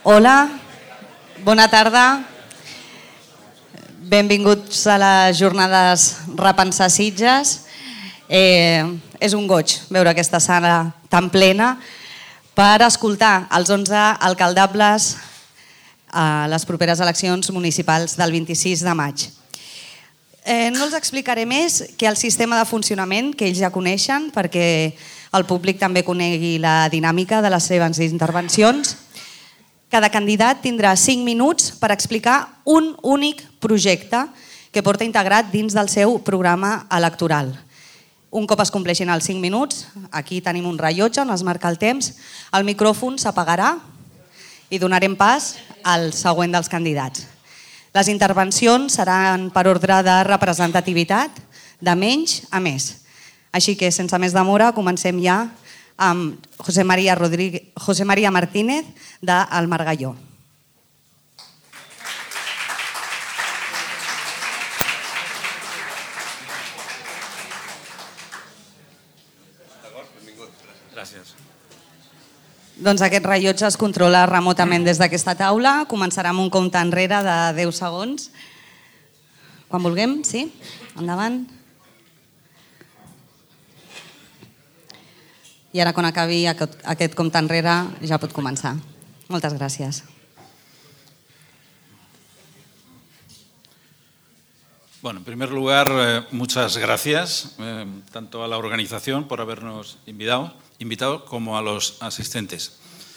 Hola, bona tarda. Benvinguts a les jornades Repensar Sitges. És un goig veure aquesta sala tan plena per escoltar els 11 alcaldables a les properes eleccions municipals del 26 de maig. No els explicaré més que el sistema de funcionament que ells ja coneixen perquè el públic també conegui la dinàmica de les seves intervencions. Cada candidat tindrà 5 minuts per explicar un únic projecte que porta integrat dins del seu programa electoral. Un cop es compleixin els 5 minuts, aquí tenim un rellotge on es marca el temps, el micròfon s'apagarà i donarem pas al següent dels candidats. Les intervencions seran per ordre de representativitat, de menys a més. Així que, sense més demora, comencem ja amb José María Martínez d'El Margalló. Gràcies. Doncs aquest rellotge es controla remotament des d'aquesta taula. Començarà amb un compte enrere de 10 segons. Quan vulguem, sí? Endavant. I ara, quan acabi aquest compte enrere, ja pot començar. Moltes gràcies. Bueno, en primer lugar, muchas gracias tanto a la organización por habernos invitado como a los asistentes.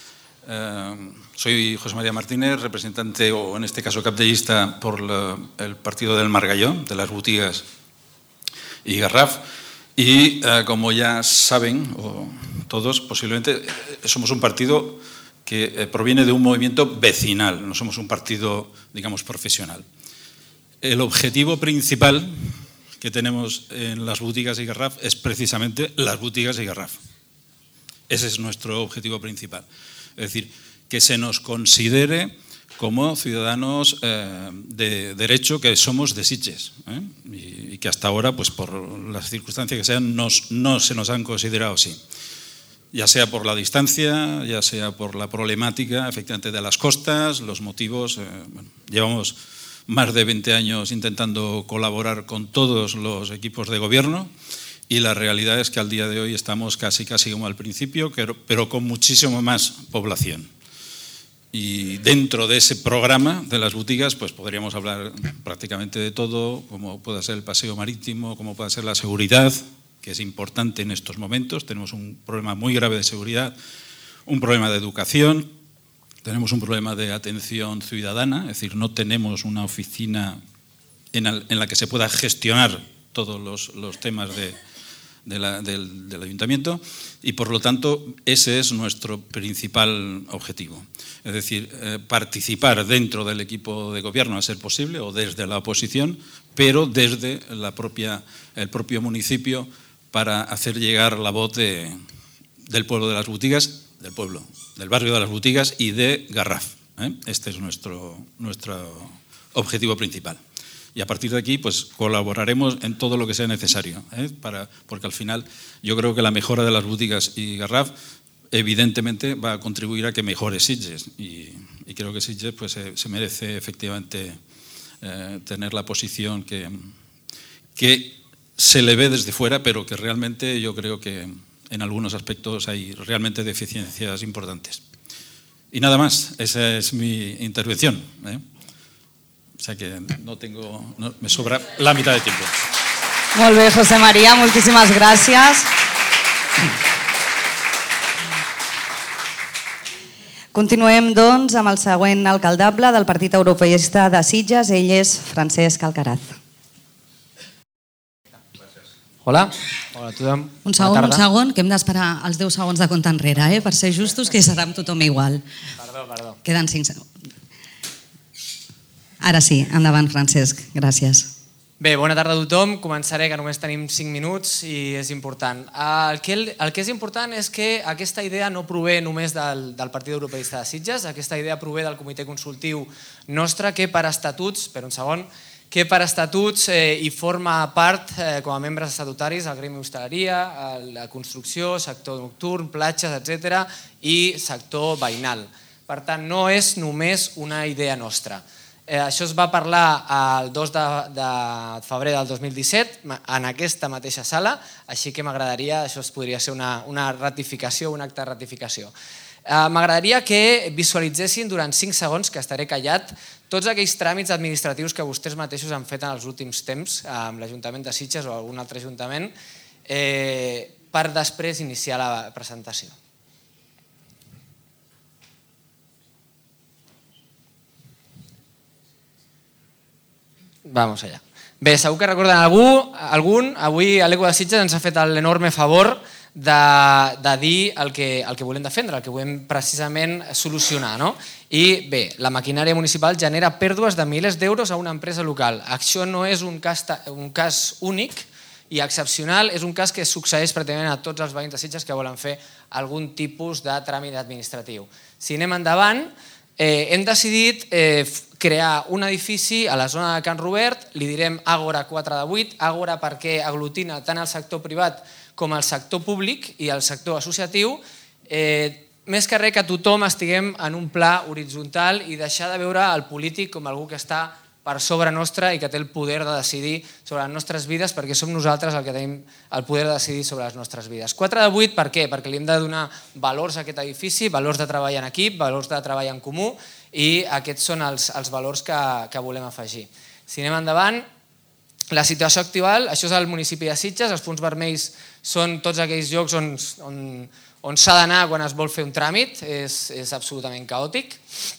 Soy José María Martínez, representante, o en este caso capdellista, por el partido del Margalló, de las Botigas y Garraf. Y como ya saben todos, posiblemente somos un partido que proviene de un movimiento vecinal, no somos un partido, digamos, profesional. El objetivo principal que tenemos en las Botigas y Garraf es precisamente las Botigas y Garraf. Ese es nuestro objetivo principal. Es decir, que se nos considere como ciudadanos de derecho que somos de Sitges, y que hasta ahora, pues por las circunstancias que sean, no se nos han considerado así. Ya sea por la distancia, ya sea por la problemática efectivamente de las costas, los motivos. Llevamos más de 20 años intentando colaborar con todos los equipos de gobierno y la realidad es que al día de hoy estamos casi como al principio, pero con muchísimo más población. Y dentro de ese programa de las botigas, pues podríamos hablar prácticamente de todo, como pueda ser el paseo marítimo, como pueda ser la seguridad, que es importante en estos momentos. Tenemos un problema muy grave de seguridad, un problema de educación, tenemos un problema de atención ciudadana, es decir, no tenemos una oficina en la que se pueda gestionar todos los temas del ayuntamiento y por lo tanto ese es nuestro principal objetivo. Es decir, participar dentro del equipo de gobierno a ser posible o desde la oposición, pero desde el propio municipio para hacer llegar la voz del pueblo de las Botigas, del barrio de las Botigas y de Garraf. Este es nuestro objetivo principal. Y a partir de aquí pues colaboraremos en todo lo que sea necesario, porque al final yo creo que la mejora de las Botigas y Garraf evidentemente va a contribuir a que mejore Sitges y creo que Sitges pues, se merece efectivamente tener la posición que se le ve desde fuera, pero que realmente yo creo que en algunos aspectos hay realmente deficiencias importantes. Y nada más, esa es mi intervención. O sea que me sobra la mitad de tiempo. Molt bé, José María, moltíssimes gràcies. Continuem, doncs, amb el següent alcaldable del Partit Europeista de Sitges. Ell és Francesc Alcaraz. Hola. Hola a tothom. Un segon, que hem d'esperar els 10 segons de compte enrere, per ser justos, que serà amb tothom igual. Perdó. Queden 5 segons. Ara sí, endavant, Francesc. Gràcies. Bé, bona tarda a tothom. Començaré, que només tenim 5 minuts i és important. El que és important és que aquesta idea no prové només del Partit Europeista de Sitges, aquesta idea prové del comitè consultiu nostre que per estatuts, hi forma part com a membres estatutaris el gremi hostaleria, la construcció, sector nocturn, platges, etc. i sector veïnal. Per tant, no és només una idea nostra. Això es va parlar el 2 de febrer del 2017 en aquesta mateixa sala, així que m'agradaria, això podria ser una ratificació, un acte de ratificació. M'agradaria que visualitzessin durant 5 segons, que estaré callat, tots aquells tràmits administratius que vostès mateixos han fet en els últims temps amb l'Ajuntament de Sitges o algun altre ajuntament per després iniciar la presentació. Vamos allá. Bé, segur que recorden algun. Avui l'Eco de Sitges ens ha fet l'enorme favor de dir el que volem defendre, el que volem precisament solucionar. I bé, la maquinària municipal genera pèrdues de milers d'euros a una empresa local. Això no és un cas únic i excepcional, és un cas que succeeix pràcticament a tots els veïns de Sitges que volen fer algun tipus de tràmit administratiu. Si anem endavant, hem decidit crear un edifici a la zona de Can Robert, li direm Àgora 4 de 8, Àgora perquè aglutina tant el sector privat com el sector públic i el sector associatiu, més que res que tothom estiguem en un pla horitzontal i deixar de veure el polític com algú que està per sobre nostra i que té el poder de decidir sobre les nostres vides, perquè som nosaltres els que tenim el poder de decidir sobre les nostres vides. 4 de 8 per què? Perquè li hem de donar valors a aquest edifici, valors de treball en equip, valors de treball en comú, i aquests són els valors que volem afegir. Si anem endavant, la situació actual, això és el municipi de Sitges, els punts vermells són tots aquells llocs on s'ha d'anar quan es vol fer un tràmit, és absolutament caòtic.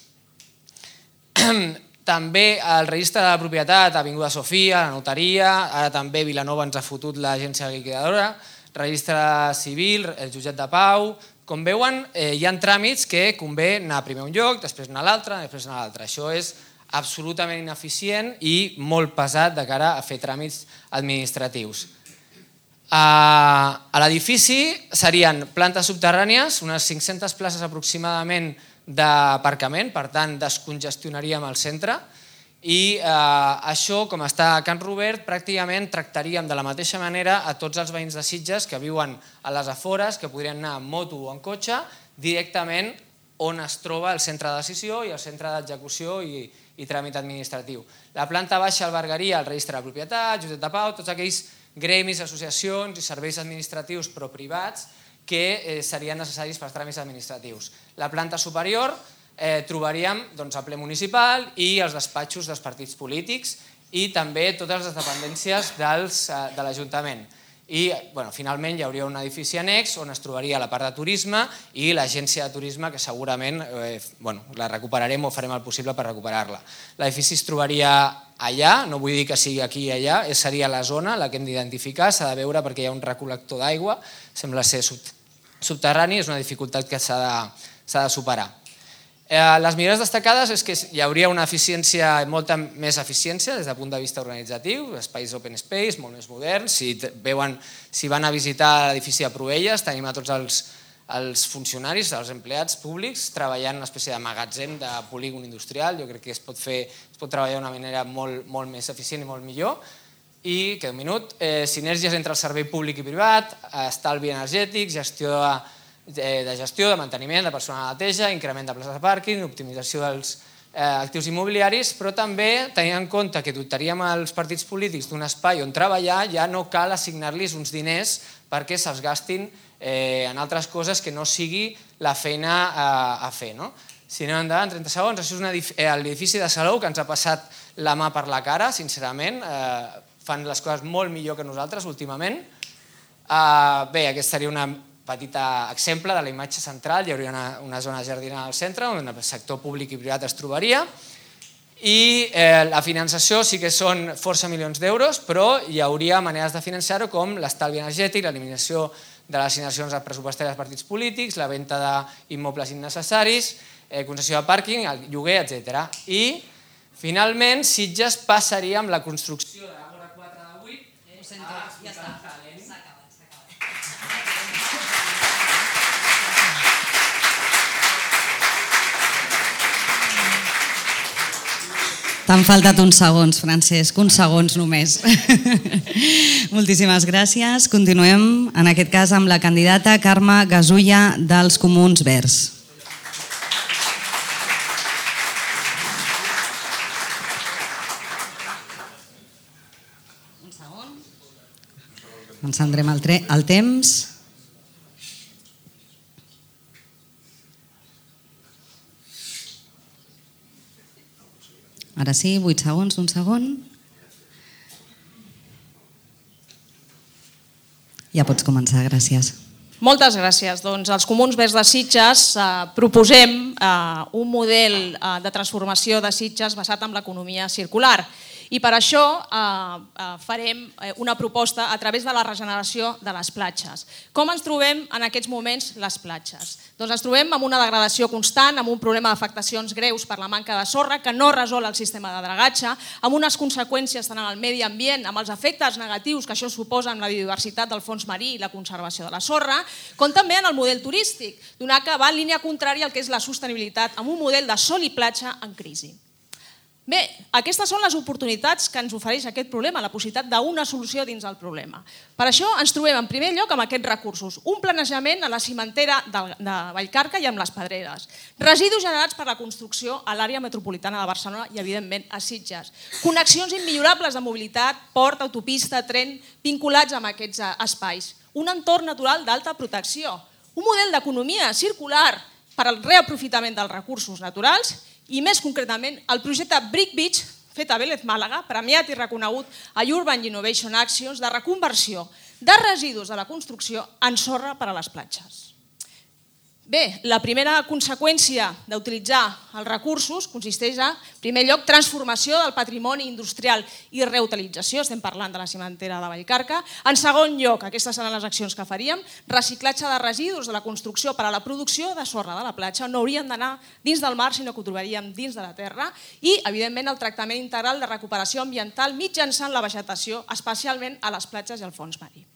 També el registre de la propietat, Avinguda Sofia, la notaria, ara també Vilanova ens ha fotut l'agència liquidadora, registre civil, el jutjat de pau. Com veuen, hi ha tràmits que convé anar primer a un lloc, després anar a l'altre, després anar a l'altre. Això és absolutament ineficient i molt pesat de cara a fer tràmits administratius. A l'edifici serien plantes subterrànies, unes 500 places aproximadament d'aparcament, per tant descongestionaríem el centre i això, com està a Can Robert, pràcticament tractaríem de la mateixa manera a tots els veïns de Sitges que viuen a les afores, que podrien anar en moto o en cotxe, directament on es troba el centre de decisió i el centre d'execució i tràmit administratiu. La planta baixa albergaria el registre de propietat, jutjat de pau, tots aquells gremis, associacions i serveis administratius però privats que serien necessaris per als tràmits administratius. La planta superior trobaríem el ple municipal i els despatxos dels partits polítics i també totes les dependències de l'Ajuntament. I finalment hi hauria un edifici annex on es trobaria la part de turisme i l'agència de turisme que segurament la recuperarem o farem el possible per recuperar-la. L'edifici es trobaria allà, no vull dir que sigui aquí i allà, seria la zona la que hem d'identificar, s'ha de veure perquè hi ha un recol·lector d'aigua, sembla ser subterrani, és una dificultat que s'ha de superar. Les millores destacades és que hi hauria una eficiència, molta més eficiència des del punt de vista organitzatiu, espais open space, molt més moderns. Si van a visitar l'edifici de Proelles, tenim a tots els funcionaris, els empleats públics, treballant en una espècie de magatzem de polígon industrial. Jo crec que es pot treballar d'una manera molt més eficient i molt millor. I, queda un minut, sinergies entre el servei públic i privat, estalvi energètic, gestió de manteniment, de personal de neteja, increment de places de pàrquing, optimització dels actius immobiliaris, però també tenint en compte que dotaríem els partits polítics d'un espai on treballar, ja no cal assignar-los uns diners perquè se'ls gastin en altres coses que no sigui la feina a fer. Si anem endavant, 30 segons, això és l'edifici de Salou que ens ha passat la mà per la cara, sincerament, fan les coses molt millor que nosaltres últimament. Bé, aquest seria un petit exemple de la imatge central, hi hauria una zona jardinada al centre on el sector públic i privat es trobaria i la finançació sí que són força milions d'euros, però hi hauria maneres de finançar-ho com l'estalvi energètic, l'eliminació de les assignacions pressupostàries als partits polítics, la venda d'immobles innecessaris, concessió de pàrquing, el lloguer, etc. I finalment Sitges passaria amb la construcció de l'Àgora 4 de 8 ja està. T'han faltat uns segons, Francesc, uns segons només. Moltíssimes gràcies. Continuem, en aquest cas, amb la candidata Carme Gasulla dels Comuns Verds. Encendrem el temps. Ara sí, 8 segons, un segon. Ja pots començar, gràcies. Moltes gràcies. Doncs els Comuns Verds de Sitges proposem un model de transformació de Sitges basat en l'economia circular. I per això farem una proposta a través de la regeneració de les platges. Com ens trobem en aquests moments les platges? Doncs ens trobem amb una degradació constant, amb un problema d'afectacions greus per la manca de sorra que no resol el sistema de dragatge, amb unes conseqüències tant en el medi ambient, amb els efectes negatius que això suposa en la biodiversitat del fons marí i la conservació de la sorra, com també en el model turístic, donat que va en línia contrària al que és la sostenibilitat amb un model de sol i platja en crisi. Bé, aquestes són les oportunitats que ens ofereix aquest problema, la possibilitat d'una solució dins del problema. Per això ens trobem en primer lloc amb aquests recursos. Un planejament a la cimentera de Vallcarca i amb les Pedreres. Residus generats per la construcció a l'àrea metropolitana de Barcelona i, evidentment, a Sitges. Connexions immillorables de mobilitat, port, autopista, tren, vinculats amb aquests espais. Un entorn natural d'alta protecció. Un model d'economia circular per al reaprofitament dels recursos naturals i, més concretament, el projecte Brick Beach, fet a Vélez Màlaga, premiat i reconegut a Urban Innovation Actions, de reconversió de residus de la construcció en sorra per a les platges. Bé, la primera conseqüència d'utilitzar els recursos consisteix en primer lloc, transformació del patrimoni industrial i reutilització, estem parlant de la cimentera de Vallcarca. En segon lloc, aquestes seran les accions que faríem, reciclatge de residus de la construcció per a la producció de sorra de la platja, no haurien d'anar dins del mar, sinó que ho trobaríem dins de la terra, i, evidentment, el tractament integral de recuperació ambiental mitjançant la vegetació, especialment a les platges i al fons marí.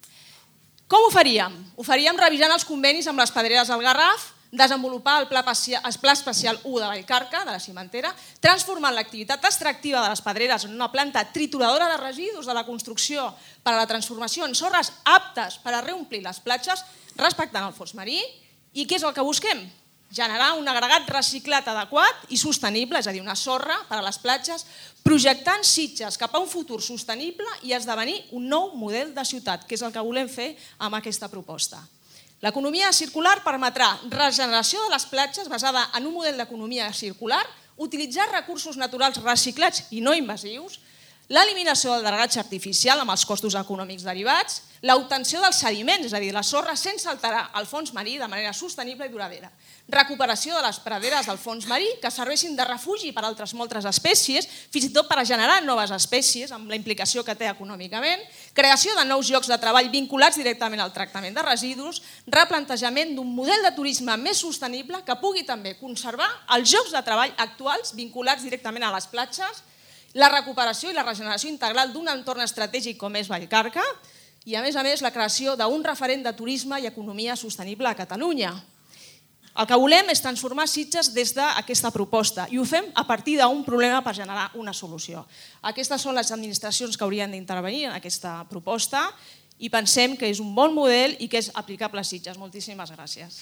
Com ho faríem? Ho faríem revisant els convenis amb les Pedreres del Garraf, desenvolupar el Pla Especial 1 de Vallcarca, de la cimentera, transformant l'activitat extractiva de les Pedreres en una planta trituradora de residus de la construcció per a la transformació en sorres aptes per a reomplir les platges, respectant el fons marí. I què és el que busquem? Generar un agregat reciclat adequat i sostenible, és a dir, una sorra per a les platges, projectant Sitges cap a un futur sostenible i esdevenir un nou model de ciutat, que és el que volem fer amb aquesta proposta. L'economia circular permetrà regeneració de les platges basada en un model d'economia circular, utilitzar recursos naturals reciclats i no invasius, l'eliminació del dragatge artificial amb els costos econòmics derivats, l'obtenció dels sediments, és a dir, la sorra sense alterar el fons marí de manera sostenible i duradera, recuperació de les praderes del fons marí que serveixin de refugi per a altres moltes espècies, fins i tot per a generar noves espècies amb la implicació que té econòmicament, creació de nous llocs de treball vinculats directament al tractament de residus, replantejament d'un model de turisme més sostenible que pugui també conservar els llocs de treball actuals vinculats directament a les platges, la recuperació i la regeneració integral d'un entorn estratègic com és Vallcarca i, a més, la creació d'un referent de turisme i economia sostenible a Catalunya. El que volem és transformar Sitges des d'aquesta proposta i ho fem a partir d'un problema per generar una solució. Aquestes són les administracions que haurien d'intervenir en aquesta proposta i pensem que és un bon model i que és aplicable a Sitges. Moltíssimes gràcies.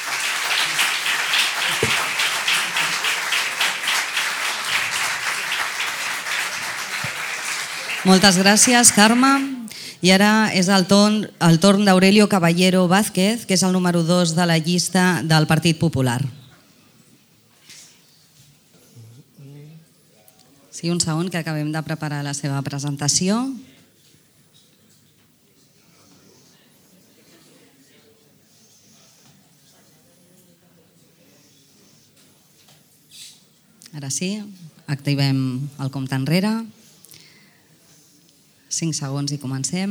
Moltes gràcies, Carme. I ara és el torn d'Aurelio Caballero Vázquez, que és el número 2 de la llista del Partit Popular. Sí, un segon, que acabem de preparar la seva presentació. Ara sí, activem el compte enrere. 5 segons i comencem.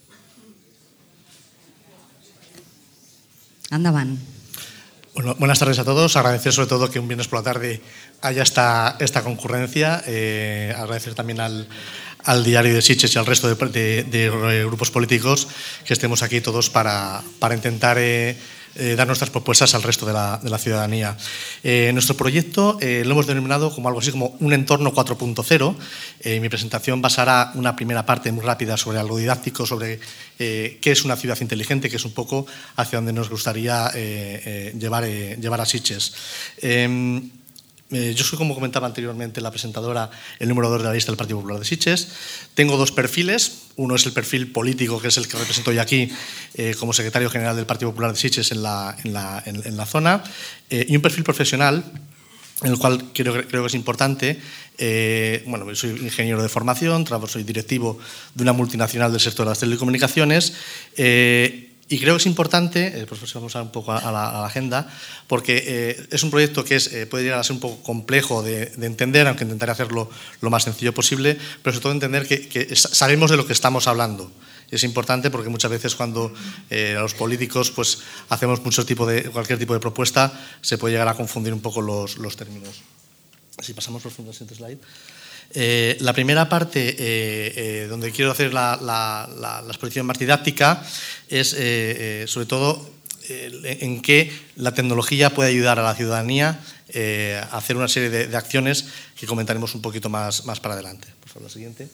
Endavant. Bueno, buenas tardes a todos. Agradecer sobre todo que un viernes por la tarde haya esta concurrencia. Agradecer también al Diario de Sitges y al resto de grupos políticos que estemos aquí todos para intentar dar nuestras propuestas al resto de la ciudadanía. Nuestro proyecto lo hemos denominado como algo así como un entorno 4.0. Mi presentación basará una primera parte muy rápida sobre algo didáctico, sobre qué es una ciudad inteligente, que es un poco hacia donde nos gustaría llevar a Sitges. Yo soy, como comentaba anteriormente la presentadora, el número 2 de la lista del Partido Popular de Sitges. Tengo dos perfiles. Uno es el perfil político, que es el que represento yo aquí como secretario general del Partido Popular de Sitges en la zona, y un perfil profesional, en el cual creo que es importante. Bueno, soy ingeniero de formación, soy directivo de una multinacional del sector de las telecomunicaciones, y creo que es importante, pues vamos a un poco a la agenda, porque es un proyecto que puede llegar a ser un poco complejo de entender, aunque intentaré hacerlo lo más sencillo posible, pero sobre todo entender que sabemos de lo que estamos hablando. Es importante porque muchas veces cuando los políticos pues, hacemos cualquier tipo de propuesta, se puede llegar a confundir un poco los términos. Si pasamos por el siguiente slide. La primera parte, donde quiero hacer la exposición más didáctica, es sobre todo en qué la tecnología puede ayudar a la ciudadanía a hacer una serie de acciones que comentaremos un poquito más para adelante. Por favor, la siguiente.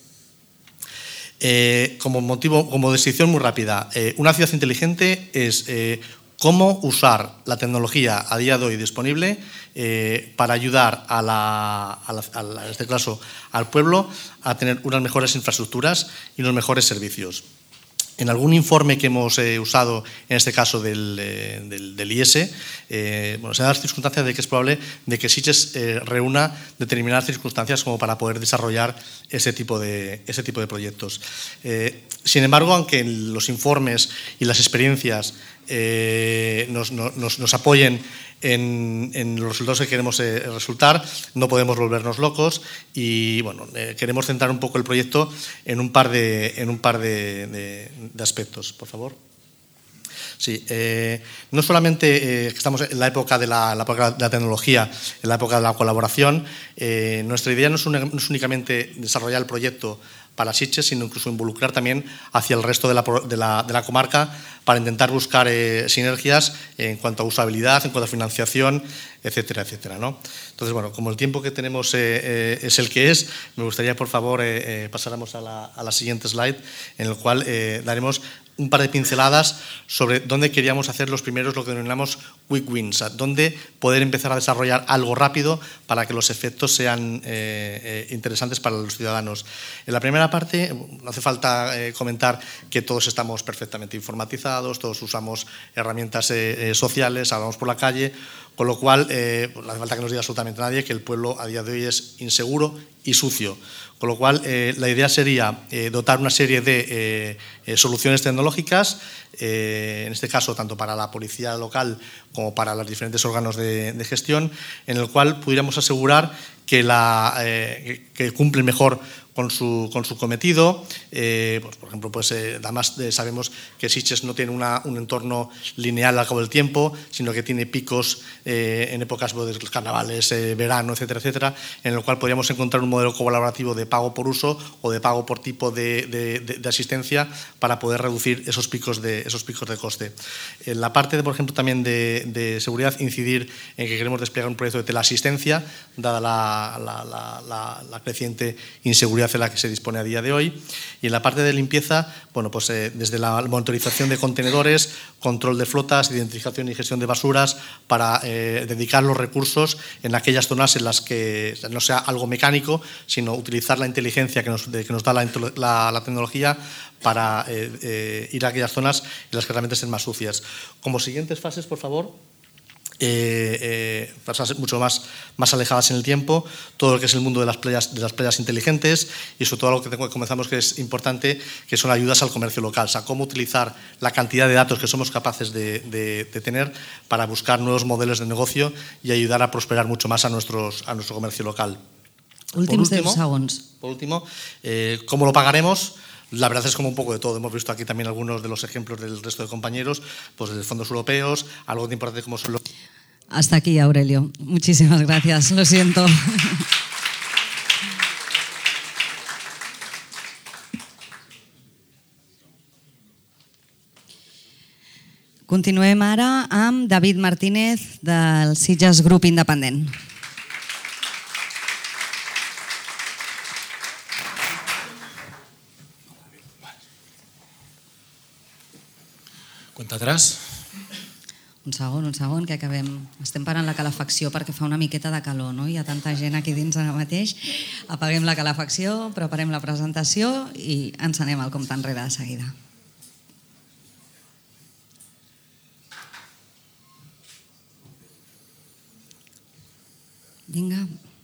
Como descripción muy rápida, una ciudad inteligente es cómo usar la tecnología a día de hoy disponible para ayudar en este caso, al pueblo a tener unas mejores infraestructuras y unos mejores servicios. En algún informe que hemos usado, en este caso del IES, se dan las circunstancias de que es probable de que Sitges reúna determinadas circunstancias como para poder desarrollar ese tipo de proyectos. Sin embargo, aunque los informes y las experiencias nos apoyen en los resultados que queremos resultar, no podemos volvernos locos y bueno, queremos centrar un poco el proyecto en un par de aspectos. Por favor. Sí, no solamente estamos en la época de la tecnología, en la época de la colaboración, nuestra idea no es únicamente desarrollar el proyecto para Sitges, sino incluso involucrar también hacia el resto de la comarca para intentar buscar sinergias en cuanto a usabilidad, en cuanto a financiación, etcétera, etcétera, ¿no? Entonces, bueno, como el tiempo que tenemos es el que es, me gustaría, por favor, pasáramos a la siguiente slide, en el cual daremos un par de pinceladas sobre dónde queríamos hacer los primeros, lo que denominamos quick wins, dónde poder empezar a desarrollar algo rápido para que los efectos sean interesantes para los ciudadanos. En la primera parte, no hace falta comentar que todos estamos perfectamente informatizados, todos usamos herramientas sociales, hablamos por la calle, con lo cual no hace falta que nos diga absolutamente nadie que el pueblo a día de hoy es inseguro y sucio. Con lo cual, la idea sería dotar una serie de soluciones tecnológicas, en este caso tanto para la policía local como para los diferentes órganos de gestión, en el cual pudiéramos asegurar que cumplen mejor con su cometido. Pues, por ejemplo, además sabemos que Sitges no tiene un entorno lineal al cabo del tiempo, sino que tiene picos en épocas de los carnavales, verano, etcétera, etcétera, en el cual podríamos encontrar un modelo colaborativo de pago por uso o de pago por tipo de asistencia para poder reducir esos picos de coste. En la parte, por ejemplo, también de seguridad, incidir en que queremos desplegar un proyecto de teleasistencia, dada la creciente inseguridad en la que se dispone a día de hoy. Y en la parte de limpieza, bueno, pues desde la monitorización de contenedores, control de flotas, identificación y gestión de basuras, para dedicar los recursos en aquellas zonas en las que no sea algo mecánico, sino utilizar la inteligencia que nos da la tecnología para ir a aquellas zonas en las que realmente estén más sucias. Como siguientes fases, por favor. Mucho más alejadas en el tiempo, todo lo que es el mundo de las playas inteligentes y sobre todo algo que comenzamos que es importante, que son ayudas al comercio local, o sea, cómo utilizar la cantidad de datos que somos capaces de tener para buscar nuevos modelos de negocio y ayudar a prosperar mucho más a nuestro comercio local. Últims 10 segons. Por último, ¿cómo lo pagaremos? La verdad es como un poco de todo. Hemos visto aquí también algunos de los ejemplos del resto de compañeros, pues de fondos europeos, algo tan importante como son los... Hasta aquí, Aurelio. Muchísimas gracias. Lo siento. Continuem ara amb David Martínez del Sitges Grup Independent. Cuenta atrás. Un segon, que acabem. Estem parant la calefacció perquè fa una miqueta de calor, no? Hi ha tanta gent aquí dins ara mateix. Apaguem la calefacció, preparem la presentació i ens anem al compte enrere de seguida. Vinga.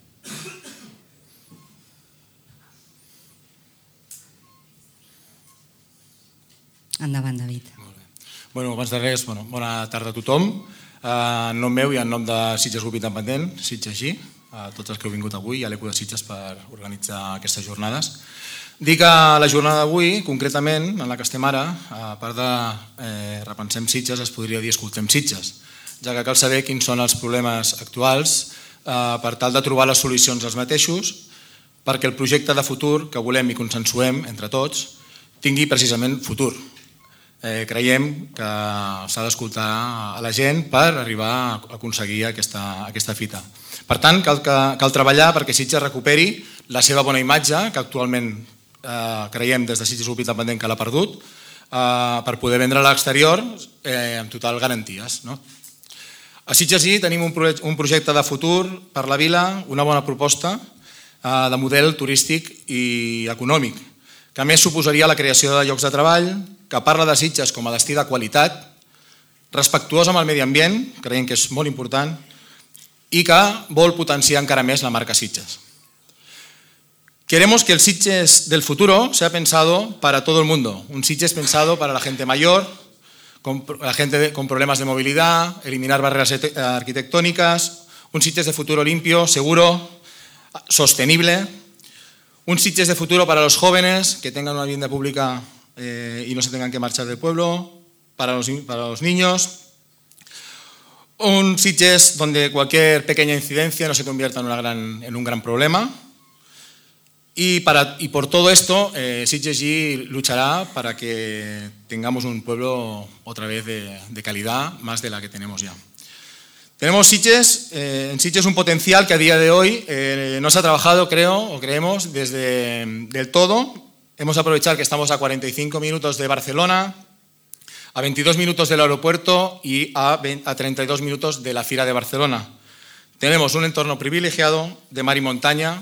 Endavant, David. Bueno, abans de res, bona tarda a tothom. En nom meu i en nom de Sitges Grup Independent, Sitges G, a tots els que heu vingut avui i a l'ECO de Sitges per organitzar aquestes jornades. Dic que la jornada d'avui, concretament, en la que estem ara, a part de repensem Sitges, es podria dir escoltem Sitges, ja que cal saber quins són els problemes actuals per tal de trobar les solucions als mateixos, perquè el projecte de futur que volem i consensuem entre tots tingui precisament futur. Creiem que s'ha d'escoltar a la gent per arribar a aconseguir aquesta fita. Per tant, cal treballar perquè Sitges recuperi la seva bona imatge, que actualment creiem des de Sitges Grup Independent que l'ha perdut, per poder vendre a l'exterior amb total garanties. A Sitges tenim un projecte de futur per la vila, una bona proposta de model turístic i econòmic, que a més suposaria la creació de llocs de treball, que parla de Sitges com a destí de qualitat, respectuós amb el medi ambient, creiem que és molt important, y que vol potenciar encara més la marca Sitges. Queremos que el Sitges del futuro sea pensado para todo el mundo, un Sitges pensado para la gente mayor, la gente con problemas de movilidad, eliminar barreras arquitectónicas, un Sitges de futuro limpio, seguro, sostenible, un Sitges de futuro para los jóvenes que tengan una vivienda pública y no se tengan que marchar del pueblo, para los niños, un Sitges donde cualquier pequeña incidencia no se convierta en un gran problema. Y por todo esto, Sitges G luchará para que tengamos un pueblo otra vez de calidad, más de la que tenemos ya. Tenemos en Sitges un potencial que a día de hoy no se ha trabajado, creemos, desde del todo. Hemos aprovechado que estamos a 45 minutos de Barcelona, a 22 minutos del aeropuerto y a 32 minutos de la Fira de Barcelona. Tenemos un entorno privilegiado de mar y montaña.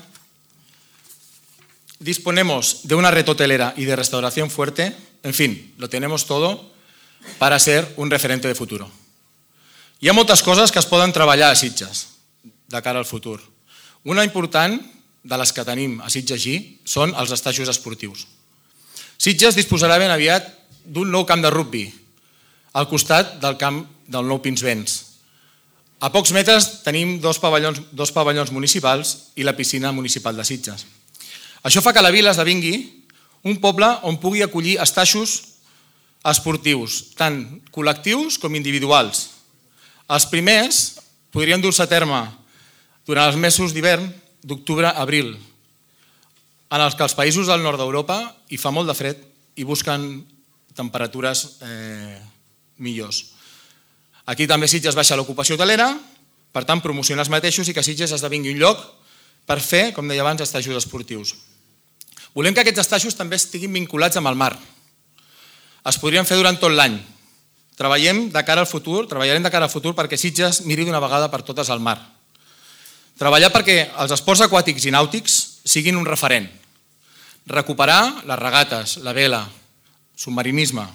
Disponemos de una red hotelera y de restauración fuerte. En fin, lo tenemos todo para ser un referente de futuro. Hi ha moltes coses que es poden treballar a Sitges de cara al futur. Una important de les que tenim a Sitges G són els estajos esportius. Sitges disposarà ben aviat d'un nou camp de rugbi al costat del camp del nou Pinsbens. A pocs metres tenim dos pavellons municipals i la piscina municipal de Sitges. Això fa que la vila esdevingui un poble on pugui acollir estajos esportius, tant col·lectius com individuals. Els primers podrien dur-se a terme durant els mesos d'hivern d'octubre a abril, en els que els països del nord d'Europa hi fa molt de fred i busquen temperatures millors. Aquí també Sitges baixa l'ocupació hotelera, per tant promociona els mateixos i que Sitges esdevingui un lloc per fer, com deia abans, estajos esportius. Volem que aquests estajos també estiguin vinculats amb el mar. Es podrien fer durant tot l'any. Treballarem de cara al futur perquè Sitges miri d'una vegada per totes al mar. Treballar perquè els esports aquàtics i nàutics siguin un referent. Recuperar les regates, la vela, submarinisme.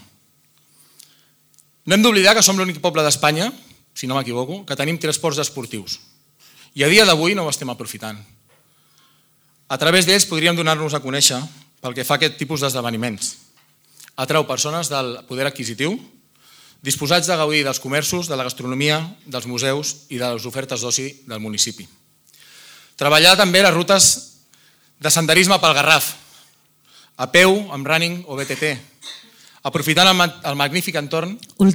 No hem d'oblidar que som l'únic poble d'Espanya, si no m'equivoco, que tenim 3 ports esportius. I a dia d'avui no ho estem aprofitant. A través d'ells podríem donar-nos a conèixer pel que fa a aquest tipus d'esdeveniments. Atrau persones del poder adquisitiu, disposats de gaudir dels comerços, de la gastronomia, dels museus i de les ofertes d'oci del municipi. Treballar també les rutes de senderisme pel Garraf, a peu, amb running o BTT, aprofitant el magnífic entorn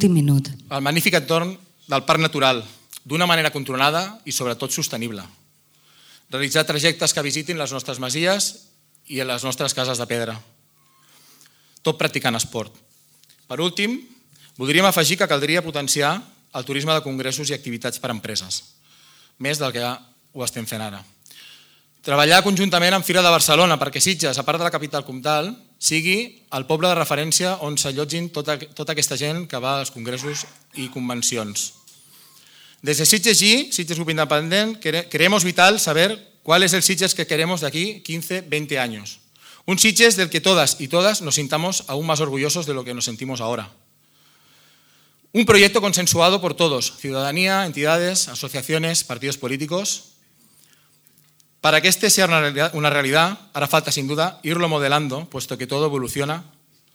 del parc natural, d'una manera controlada i sobretot sostenible. Realitzar trajectes que visitin les nostres masies i les nostres cases de pedra. Tot practicant esport. Per últim, voldríem afegir que caldria potenciar el turisme de congressos i activitats per a empreses, més del que ho estem fent ara. Treballar conjuntament amb Fira de Barcelona perquè Sitges, a part de la capital comtal, sigui el poble de referència on s'allotgin tota aquesta gent que va als congressos y convencions. Desde Sitges G, Sitges Grupo Independent, creemos vital saber cuál es el Sitges que queremos de aquí 15, 20 años. Un Sitges del que todas y todas nos sintamos aún más orgullosos de lo que nos sentimos ahora. Un proyecto consensuado por todos, ciudadanía, entidades, asociaciones, partidos políticos. Para que este sea una realidad, hará falta sin duda irlo modelando, puesto que todo evoluciona.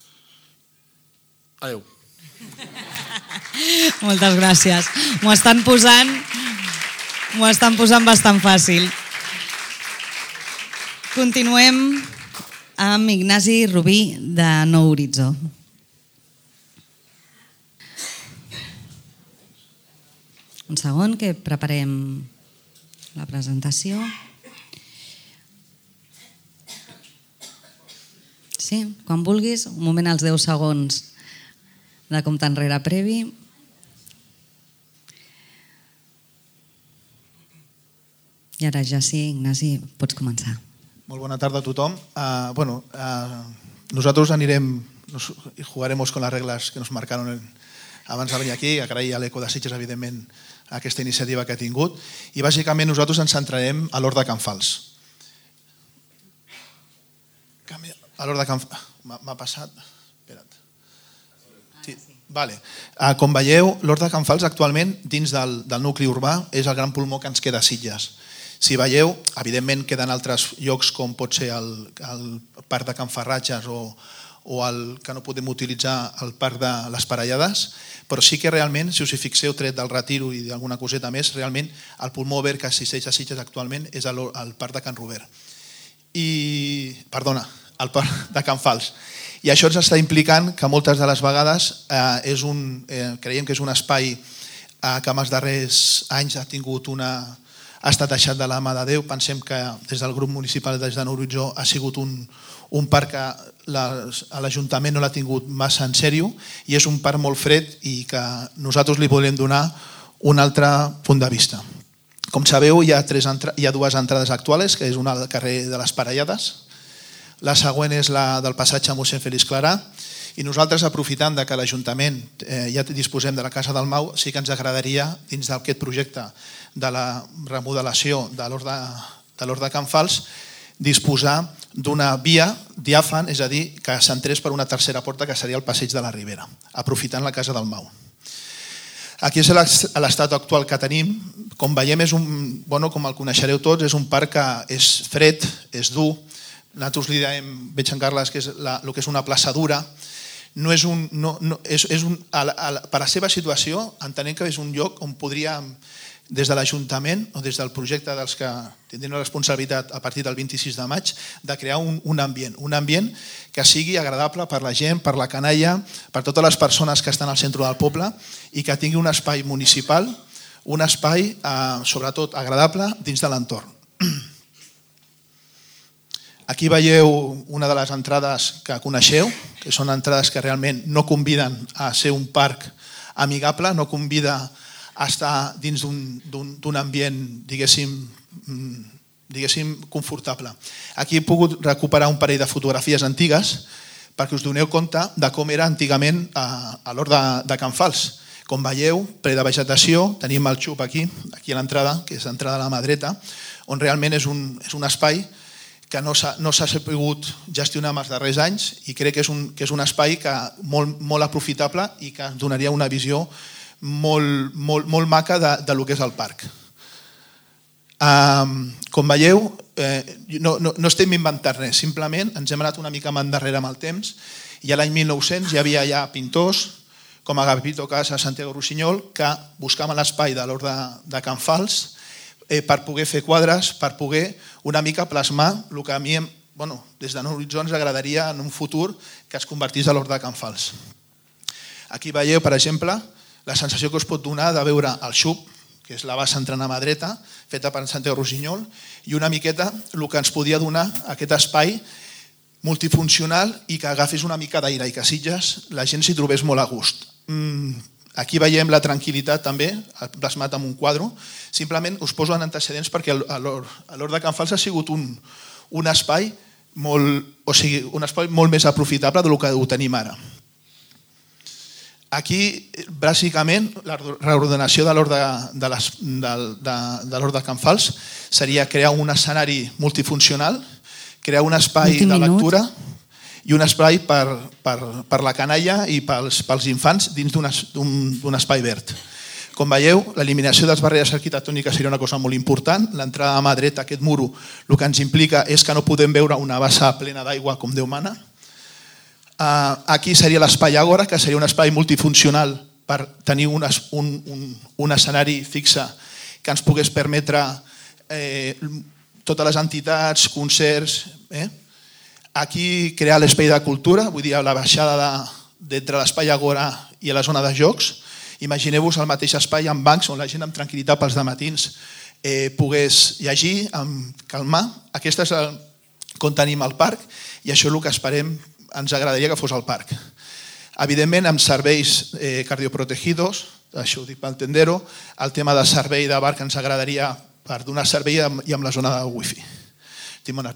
Adeu. Moltes gràcies. M'ho estan posant bastant fàcil. Continuem amb Ignasi Rubí, de Nou Horitzó. Un segon, que preparem la presentació. Sí, quan vulguis, un moment, als 10 segons de compte enrere previ. I ara ja sí, Ignasi, pots començar. Molt bona tarda a tothom. Nosotros jugaremos con las reglas que nos marcaron abans de venir aquí. Agrair a l'Eco de Sitges, evidentment, aquesta iniciativa que ha tingut. I bàsicament nosaltres ens centrarem a l'Hort de Can Fals. A l'Hort de Can Fals... M'ha passat... Espera't. Sí. Vale. Com veieu, l'Hort de Can Fals actualment, dins del nucli urbà, és el gran pulmó que ens queda a Sitges. Si veieu, evidentment queden altres llocs com pot ser el parc de Can Ferratges o el que no podem utilitzar el parc de les Parellades, però sí que realment, si us hi fixeu, tret del Retiro i d'alguna coseta més, realment el pulmó verd que existeix a Sitges actualment és el parc de Can Robert. El parc de Can Fals. I això ens està implicant que moltes de les vegades creiem que és un espai que en els darrers anys ha estat deixat de la mà de Déu. Pensem que des del grup municipal des de Nou Horitzó ha sigut un parc que l'Ajuntament no l'ha tingut massa en sèrio i és un parc molt fred i que nosaltres li volem donar un altre punt de vista. Com sabeu, hi ha dues entrades actuals, que és una al carrer de les Parellades, la següent és la del passatge Mossèn Félix Clarà, i nosaltres, aprofitant que l'Ajuntament ja disposem de la Casa del Mau, sí que ens agradaria, dins d'aquest projecte de la remodelació de l'Hort de Can Fals, disposar d'una via diàfan, és a dir, que s'entrés per una tercera porta, que seria el passeig de la Ribera, aprofitant la Casa del Mau. Aquí és l'estat actual que tenim. Com veiem, com el coneixereu tots, és un parc que és fred, és dur. Nosaltres li dèiem, veig en Carles, que és el que és una plaça dura. Per la seva situació, entenem que és un lloc on podríem, des de l'Ajuntament o des del projecte dels que tindrem la responsabilitat a partir del 26 de maig, de crear un ambient que sigui agradable per la gent, per la canalla, per totes les persones que estan al centre del poble i que tingui un espai municipal, un espai sobretot agradable dins de l'entorn. Aquí veieu una de les entrades que coneixeu, que són entrades que realment no conviden a ser un parc amigable, no convida a estar dins d'un ambient, diguéssim, confortable. Aquí he pogut recuperar un parell de fotografies antigues perquè us doneu compte de com era antigament a l'Hort de Can Fals. Com veieu, ple de vegetació, tenim el xup aquí a l'entrada, que és l'entrada a la mà dreta, on realment és un espai que no s'ha sabut gestionar els darrers anys i crec que és un espai molt aprofitable i que donaria una visió molt maca del que és el parc. Com veieu, no estem inventant res, simplement ens hem anat una mica endarrere amb el temps i a l'any 1900 hi havia ja pintors com Agapito Casas, Santiago Rossinyol, que buscaven l'espai de l'Hort de Can Fals per poder fer quadres, per poder una mica plasmar el que a mi, des de Nou Horitzó, ens agradaria en un futur que es convertís a l'Hort de Can Fals. Aquí veieu, per exemple, la sensació que us pot donar de veure el xup, que és la bassa entrant a mà dreta, feta per Santiago Rossinyol, i una miqueta el que ens podia donar aquest espai multifuncional i que agafés una mica d'aire i que a Sitges la gent s'hi trobés molt a gust. Aquí veiem la tranquil·litat també, plasmat en un quadre. Simplement us poso en antecedents perquè l'Hort de Can Fals ha sigut un espai un espai molt més aprofitable del que ho tenim ara. Aquí, bàsicament, la reordenació de l'Hort de Can Fals seria crear un escenari multifuncional, crear un espai de lectura i un espai per la canalla i pels infants dins d'un espai verd. Com veieu, l'eliminació de les barreres arquitectòniques seria una cosa molt important. L'entrada a mà dreta, aquest muro, el que ens implica és que no podem veure una bassa plena d'aigua com Déu mana. Aquí seria l'espai Àgora, que seria un espai multifuncional per tenir un escenari fixe que ens pogués permetre totes les entitats, concerts. Aquí crear l'espai de cultura, vull dir, la baixada d'entre l'espai Àgora i la zona de jocs. Imagineu-vos el mateix espai amb bancs on la gent amb tranquil·litat pels dematins pogués llegir, calmar. Aquest és com tenim el parc i això és el que esperem, ens agradaria que fos al parc. Evidentment, amb serveis cardioprotegidos, això ho dic per entendre-ho, el tema del servei de bar que ens agradaria per donar servei i amb la zona de wifi. Timona.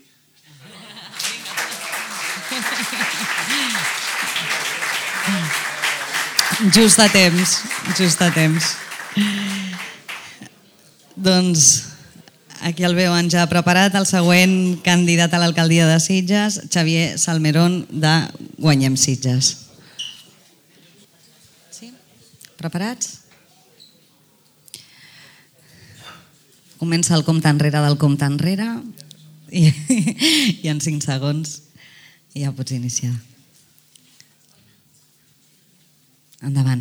Just a temps, just a temps. Doncs aquí el veuen ja preparat, el següent candidat a l'alcaldia de Sitges, Xavier Salmerón, de Guanyem Sitges. Sí? Preparats? Comença el compte enrere del compte enrere i en 5 segons ja pots iniciar. Endavant.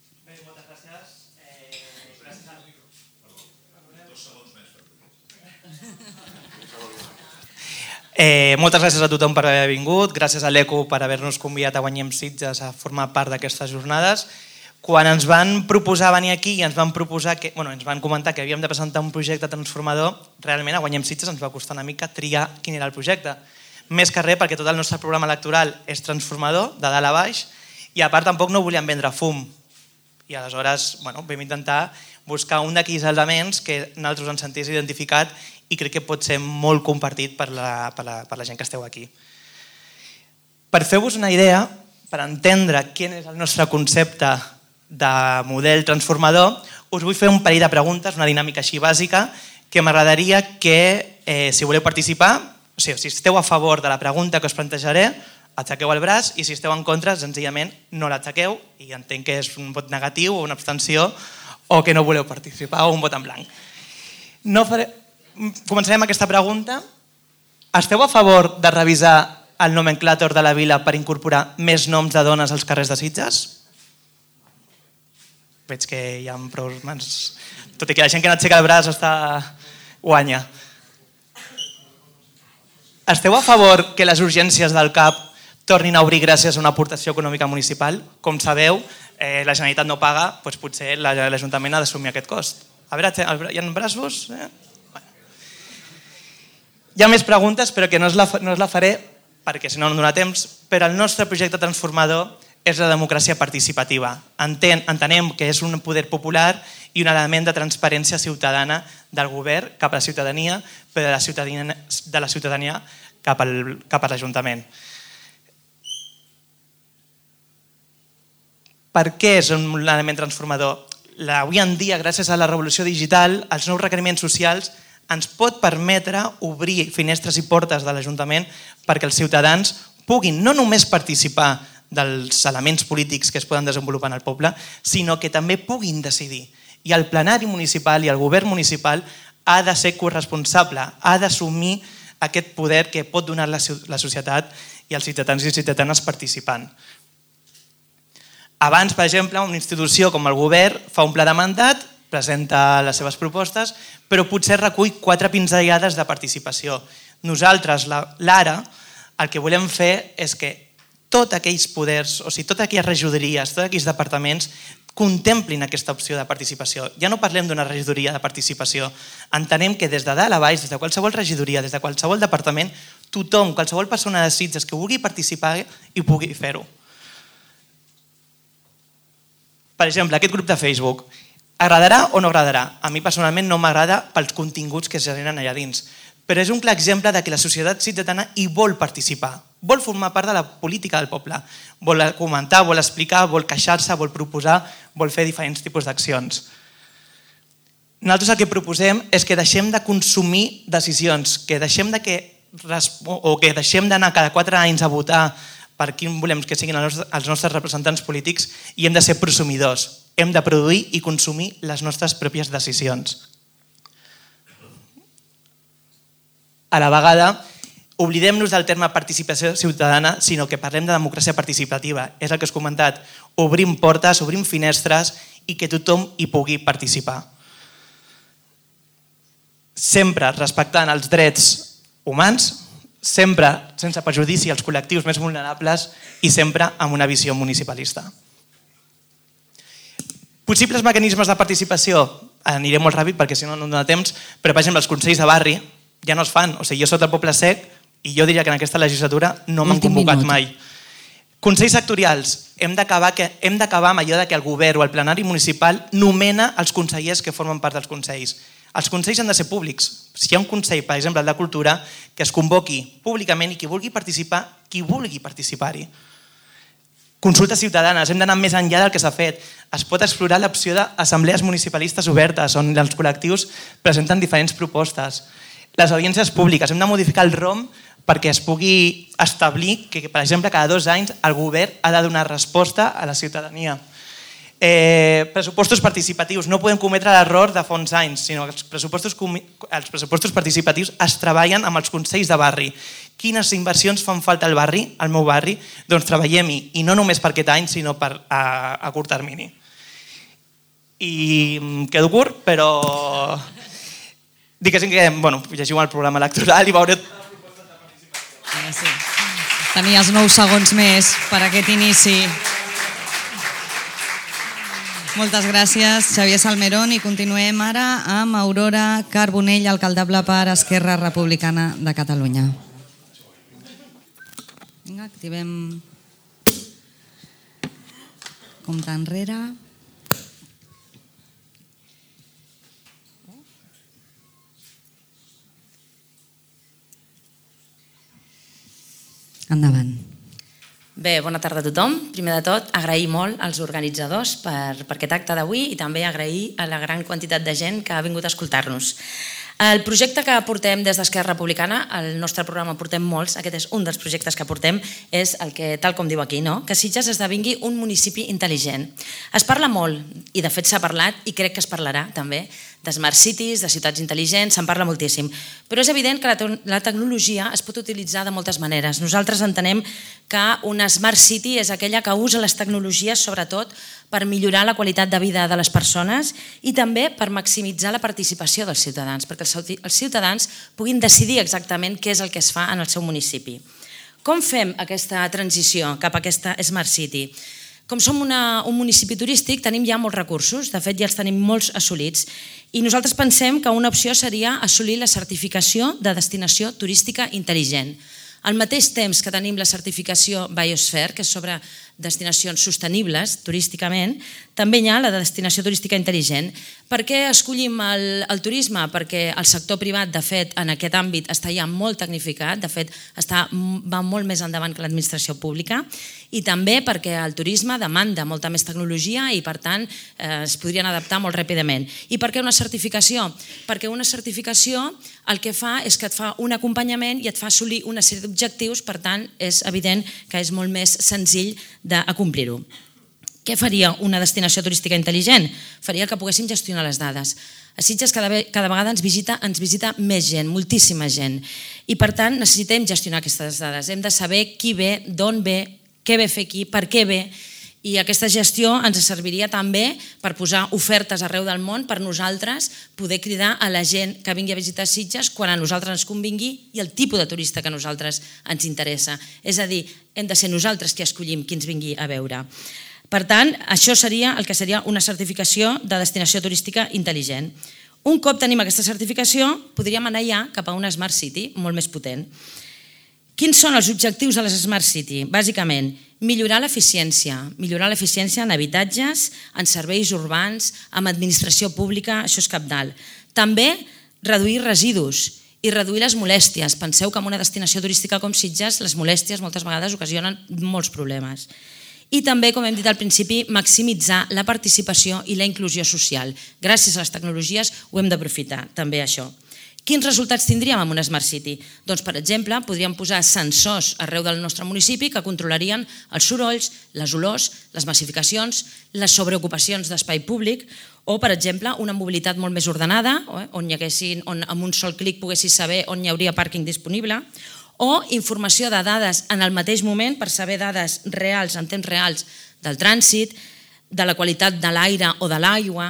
Moltes gràcies a tothom per haver vingut, gràcies a l'ECO per haver-nos convidat a Guanyem Sitges a formar part d'aquestes jornades. Quan ens van proposar venir aquí i ens van comentar que havíem de presentar un projecte transformador, realment a Guanyem Sitges ens va costar una mica triar quin era el projecte. Més que res perquè tot el nostre programa electoral és transformador, de dalt a baix, i a part tampoc no volíem vendre fum. I aleshores vam intentar buscar un d'aquells elements que nosaltres ens sentís identificat i crec que pot ser molt compartit per la gent que esteu aquí. Per fer-vos una idea, per entendre quin és el nostre concepte de model transformador, us vull fer un parell de preguntes, una dinàmica així bàsica, que m'agradaria que, si voleu participar, o sigui, si esteu a favor de la pregunta que us plantejaré, aixequeu el braç i si esteu en contra, senzillament no l'aixequeu i entenc que és un vot negatiu o una abstenció o que no voleu participar o un vot en blanc. Començarem aquesta pregunta. Esteu a favor de revisar el nomenclàtor de la vila per incorporar més noms de dones als carrers de Sitges? Veig que hi ha prou mans. Tot i que la gent que no aixeca el braç guanya. Esteu a favor que les urgències del CAP tornin a obrir gràcies a una aportació econòmica municipal? Com sabeu, la Generalitat no paga, doncs potser l'Ajuntament ha d'assumir aquest cost. A veure, hi ha braços? Hi ha més preguntes, però que no us la faré, perquè si no no em dona temps, però el nostre projecte transformador és la democràcia participativa. Entenem que és un poder popular i un element de transparència ciutadana del govern cap a la ciutadania, però de la ciutadania cap a l'Ajuntament. Per què és un element transformador? Avui en dia, gràcies a la revolució digital, els nous requeriments socials ens pot permetre obrir finestres i portes de l'Ajuntament perquè els ciutadans puguin no només participar dels elements polítics que es poden desenvolupar en el poble, sinó que també puguin decidir. I el plenari municipal i el govern municipal ha de ser corresponsable, ha d'assumir aquest poder que pot donar la societat i els ciutadans i ciutadanes participant. Abans, per exemple, una institució com el govern fa un pla de mandat, presenta les seves propostes, però potser recull 4 pinzellades de participació. Nosaltres, l'ara, el que volem fer és que tots aquells poders, o sigui, totes aquelles regidories, tots aquells departaments contemplin aquesta opció de participació. Ja no parlem d'una regidoria de participació. Entenem que des de dalt a baix, des de qualsevol regidoria, des de qualsevol departament, tothom, qualsevol persona de Sitges que vulgui participar i pugui fer-ho. Per exemple, aquest grup de Facebook, agradarà o no agradarà? A mi personalment no m'agrada pels continguts que es generen allà dins, però és un clar exemple de que la societat sitgetana hi vol participar, vol formar part de la política del poble, vol comentar, vol explicar, vol queixar-se, vol proposar, vol fer diferents tipus d'accions. Nosaltres el que proposem és que deixem de consumir decisions, que deixem d'anar cada 4 anys a votar per qui volem que siguin els nostres representants polítics i hem de ser prosumidors, hem de produir i consumir les nostres pròpies decisions. A la vegada, oblidem-nos del terme participació ciutadana, sinó que parlem de democràcia participativa. És el que has comentat, obrim portes, obrim finestres i que tothom hi pugui participar. Sempre respectant els drets humans, sempre sense perjudici als col·lectius més vulnerables i sempre amb una visió municipalista. Possibles mecanismes de participació, aniré molt ràpid perquè si no no dona temps, però per exemple els consells de barri ja no es fan, o sigui, jo soc del Poble Sec i jo diria que en aquesta legislatura no m'han convocat mai. Consells sectorials, hem d'acabar amb allò que el govern o el plenari municipal nomena els consellers que formen part dels consells. Els consells han de ser públics. Si hi ha un consell, per exemple, el de Cultura, que es convoqui públicament i qui vulgui participar-hi. Consultes ciutadanes, hem d'anar més enllà del que s'ha fet. Es pot explorar l'opció d'assemblees municipalistes obertes on els col·lectius presenten diferents propostes. Les audiències públiques, hem de modificar el ROM perquè es pugui establir que, per exemple, cada 2 anys el govern ha de donar resposta a la ciutadania. Pressupostos participatius, no podem cometre l'error de fa uns anys, sinó que els pressupostos participatius es treballen amb els consells de barri. Quines inversions fan falta al barri, al meu barri? Doncs treballem-hi, i no només per aquest any, sinó a curt termini. I em quedo curt, però diguéssim que llegiu el programa electoral i veureu... Tenies 9 segons més per aquest inici. Moltes gràcies, Xavier Salmerón, i continuem ara amb Aurora Carbonell, alcaldable per Esquerra Republicana de Catalunya. Vinga, activem compte enrere. Endavant. Bé, bona tarda a tothom. Primer de tot, agrair molt als organitzadors per aquest acte d'avui i també agrair a la gran quantitat de gent que ha vingut a escoltar-nos. El projecte que portem des d'Esquerra Republicana, el nostre programa portem molts, aquest és un dels projectes que portem, és el que, tal com diu aquí, que Sitges esdevingui un municipi intel·ligent. Es parla molt, i de fet s'ha parlat, i crec que es parlarà també, de smart cities, de ciutats intel·ligents, se'n parla moltíssim. Però és evident que la tecnologia es pot utilitzar de moltes maneres. Nosaltres entenem que una smart city és aquella que usa les tecnologies sobretot per millorar la qualitat de vida de les persones i també per maximitzar la participació dels ciutadans, perquè els ciutadans puguin decidir exactament què és el que es fa en el seu municipi. Com fem aquesta transició cap a aquesta smart city? Com som un municipi turístic, tenim ja molts recursos, de fet ja els tenim molts assolits, i nosaltres pensem que una opció seria assolir la certificació de destinació turística intel·ligent. Al mateix temps que tenim la certificació Biosphere, que és sobre destinacions sostenibles turísticament, també hi ha la de destinació turística intel·ligent. Per què escollim el turisme? Perquè el sector privat, de fet, en aquest àmbit està ja molt tecnificat, de fet, va molt més endavant que l'administració pública, i també perquè el turisme demanda molta més tecnologia i, per tant, es podrien adaptar molt ràpidament. I per què una certificació? Perquè una certificació el que fa és que et fa un acompanyament i et fa assolir una sèrie d'objectius, per tant, és evident que és molt més senzill d'acomplir-ho. Què faria una destinació turística intel·ligent? Faria que poguéssim gestionar les dades. A Sitges cada vegada ens visita més gent, moltíssima gent, i per tant necessitem gestionar aquestes dades. Hem de saber qui ve, d'on ve, què ve fer aquí, per què ve, i aquesta gestió ens serviria també per posar ofertes arreu del món per nosaltres poder cridar a la gent que vingui a visitar Sitges quan a nosaltres ens convingui i el tipus de turista que a nosaltres ens interessa. És a dir, hem de ser nosaltres qui escollim qui ens vingui a veure. Per tant, això seria el que seria una certificació de destinació turística intel·ligent. Un cop tenim aquesta certificació, podríem anar ja cap a una Smart City molt més potent. Quins són els objectius de les Smart City? Bàsicament, millorar l'eficiència en habitatges, en serveis urbans, en administració pública, això és cabdal. També reduir residus i reduir les molèsties. Penseu que en una destinació turística com Sitges les molèsties moltes vegades ocasionen molts problemes. I també, com hem dit al principi, maximitzar la participació i la inclusió social. Gràcies a les tecnologies ho hem d'aprofitar, també això. Quins resultats tindríem amb una Smart City? Doncs, per exemple, podríem posar sensors arreu del nostre municipi que controlarien els sorolls, les olors, les massificacions, les sobreocupacions d'espai públic o, per exemple, una mobilitat molt més ordenada, on amb un sol clic poguessis saber on hi hauria pàrquing disponible, o informació de dades en el mateix moment per saber dades reals, en temps reals, del trànsit, de la qualitat de l'aire o de l'aigua,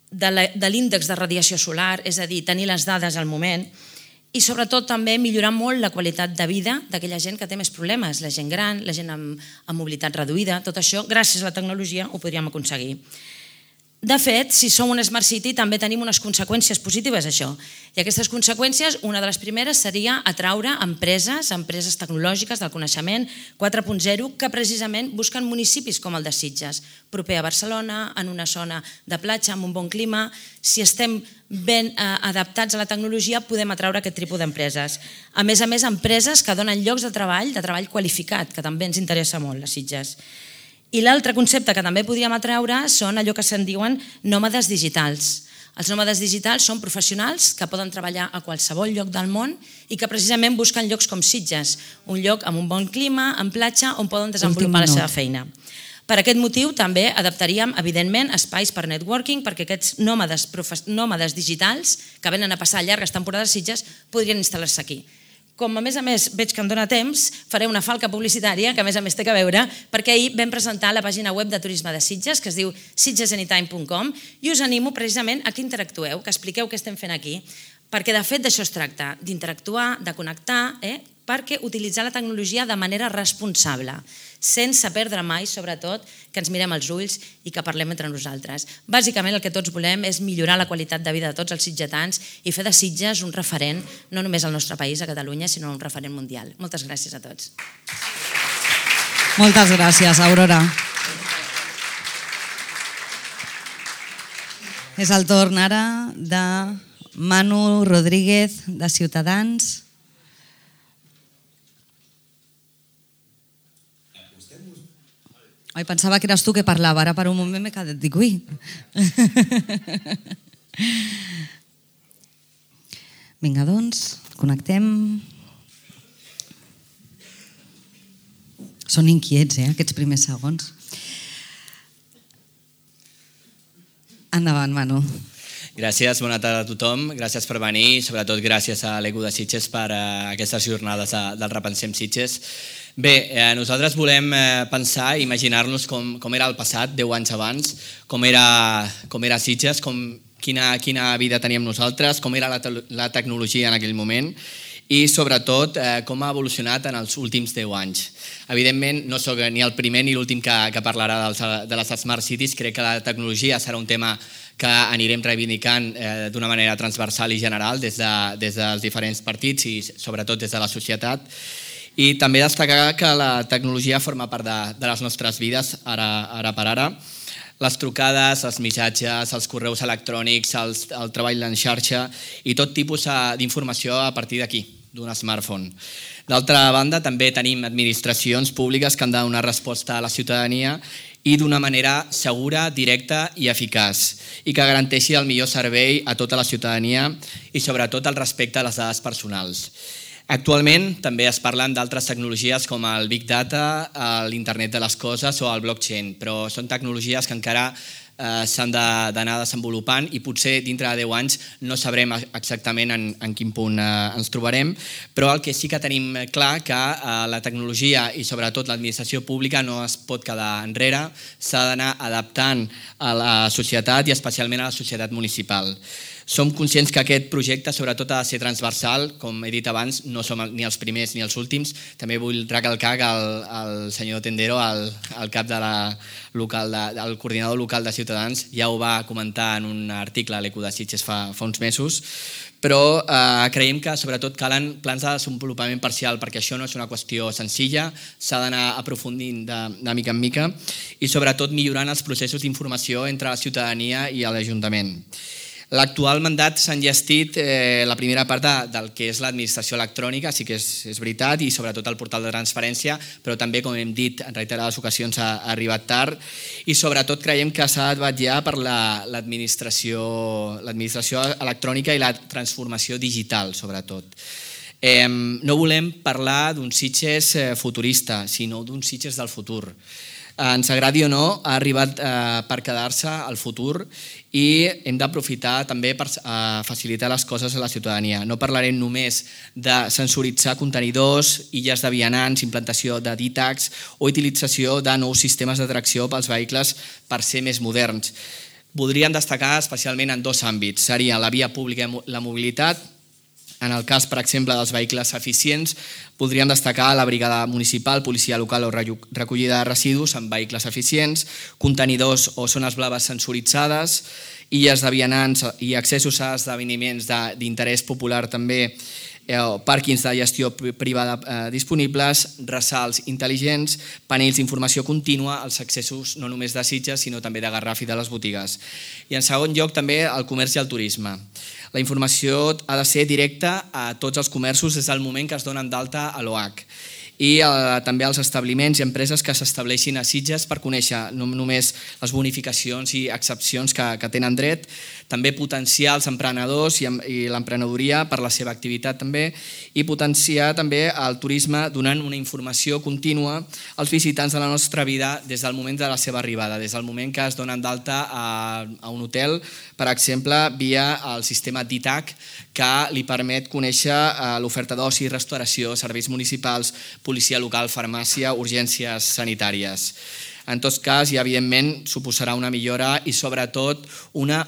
de l'índex de radiació solar, és a dir, tenir les dades al moment, i sobretot també millorar molt la qualitat de vida d'aquella gent que té més problemes, la gent gran, la gent amb mobilitat reduïda, tot això, gràcies a la tecnologia, ho podríem aconseguir. De fet, si som una Smart City també tenim unes conseqüències positives a això. I aquestes conseqüències, una de les primeres seria atraure empreses tecnològiques del coneixement 4.0 que precisament busquen municipis com el de Sitges, proper a Barcelona, en una zona de platja, amb un bon clima. Si estem ben adaptats a la tecnologia podem atraure aquest tipus d'empreses. A més, empreses que donen llocs de treball qualificat, que també ens interessa molt a Sitges. I l'altre concepte que també podríem atraure són allò que se'n diuen nòmades digitals. Els nòmades digitals són professionals que poden treballar a qualsevol lloc del món i que precisament busquen llocs com Sitges, un lloc amb un bon clima, amb platja, on poden desenvolupar la seva feina. Per aquest motiu també adaptaríem, evidentment, espais per networking perquè aquests nòmades digitals que venen a passar llargues temporades a Sitges podrien instal·lar-se aquí. Com a més veig que em dóna temps, faré una falca publicitària, que a més té que veure, perquè ahir vam presentar la pàgina web de turisme de Sitges, que es diu sitgesanytime.com, i us animo precisament a que interactueu, que expliqueu què estem fent aquí, perquè de fet d'això es tracta, d'interactuar, de connectar, perquè utilitzar la tecnologia de manera responsable, sense perdre mai, sobretot, que ens mirem als ulls i que parlem entre nosaltres. Bàsicament el que tots volem és millorar la qualitat de vida de tots els sitgetans i fer de Sitges un referent, no només al nostre país, a Catalunya, sinó un referent mundial. Moltes gràcies a tots. Moltes gràcies, Aurora. És el torn ara de Manu Rodríguez, de Ciutadans. Pensava que eres tu que parlava, ara per un moment m'he quedat, dic, ui. Vinga, doncs, connectem. Són inquiets, aquests primers segons. Endavant, Manu. Gràcies, bona tarda a tothom. Gràcies per venir i sobretot gràcies a l'ECU de Sitges per aquestes jornades del Repensem Sitges. Bé, nosaltres volem pensar i imaginar-nos com era el passat, 10 anys abans, com era Sitges, quina vida teníem nosaltres, com era la tecnologia en aquell moment i sobretot com ha evolucionat en els últims 10 anys. Evidentment, no soc ni el primer ni l'últim que parlarà de les Smart Cities, crec que la tecnologia serà un tema que anirem reivindicant d'una manera transversal i general des dels diferents partits i sobretot des de la societat. I també destacar que la tecnologia forma part de les nostres vides ara per ara. Les trucades, els missatges, els correus electrònics, el treball en xarxa i tot tipus d'informació a partir d'aquí, d'un smartphone. D'altra banda, també tenim administracions públiques que han de donar resposta a la ciutadania i d'una manera segura, directa i eficaç i que garanteixi el millor servei a tota la ciutadania i sobretot el respecte a les dades personals. Actualment també es parlen d'altres tecnologies com el Big Data, l'Internet de les Coses o el blockchain, però són tecnologies que encara s'han d'anar desenvolupant i potser dintre de 10 anys no sabrem exactament en quin punt ens trobarem, però el que sí que tenim clar que la tecnologia i sobretot l'administració pública no es pot quedar enrere, s'ha d'anar adaptant a la societat i especialment a la societat municipal. Som conscients que aquest projecte sobretot ha de ser transversal, com he dit abans, no som ni els primers ni els últims. També vull recalcar que el senyor Tendero, el cap del coordinador local de Ciutadans, ja ho va comentar en un article a l'ECU de Sitges fa uns mesos, però creiem que sobretot calen plans de desenvolupament parcial perquè això no és una qüestió senzilla, s'ha d'anar aprofundint de mica en mica i sobretot millorant els processos d'informació entre la ciutadania i l'Ajuntament. L'actual mandat s'ha enllestit la primera part del que és l'administració electrònica, sí que és veritat, i sobretot el portal de transferència, però també, com hem dit en reiterades ocasions, ha arribat tard, i sobretot creiem que s'ha de vetllar per l'administració electrònica i la transformació digital, sobretot. No volem parlar d'un Sitges futurista, sinó d'un Sitges del futur. Ens agradi o no, ha arribat per quedar-se al futur i hem d'aprofitar també per facilitar les coses a la ciutadania. No parlarem només de sensoritzar contenidors, illes de vianants, implantació de DTACs o utilització de nous sistemes de tracció pels vehicles per ser més moderns. Voldríem destacar especialment en dos àmbits. Seria la via pública i la mobilitat. En el cas, per exemple, dels vehicles eficients, podríem destacar la brigada municipal, policia local o recollida de residus en vehicles eficients, contenidors o zones blaves sensoritzades, illes de vianants i accessos a esdeveniments d'interès popular també, pàrquings de gestió privada disponibles, ressalts intel·ligents, panells d'informació contínua als accessos no només de Sitges, sinó també de Garraf i de les botigues. I en segon lloc també el comerç i el turisme. La informació ha de ser directa a tots els comerços des del moment que es donen d'alta a l'OH i també als establiments i empreses que s'estableixin a Sitges per conèixer no només les bonificacions i excepcions que tenen dret, també potenciar els emprenedors i l'emprenedoria per la seva activitat també i potenciar també el turisme donant una informació contínua als visitants de la nostra vida des del moment de la seva arribada, des del moment que es donen d'alta a un hotel, per exemple, via el sistema DTAC que li permet conèixer l'oferta d'oci, restauració, serveis municipals, policia local, farmàcia, urgències sanitàries. En tot cas, i evidentment, suposarà una millora i sobretot una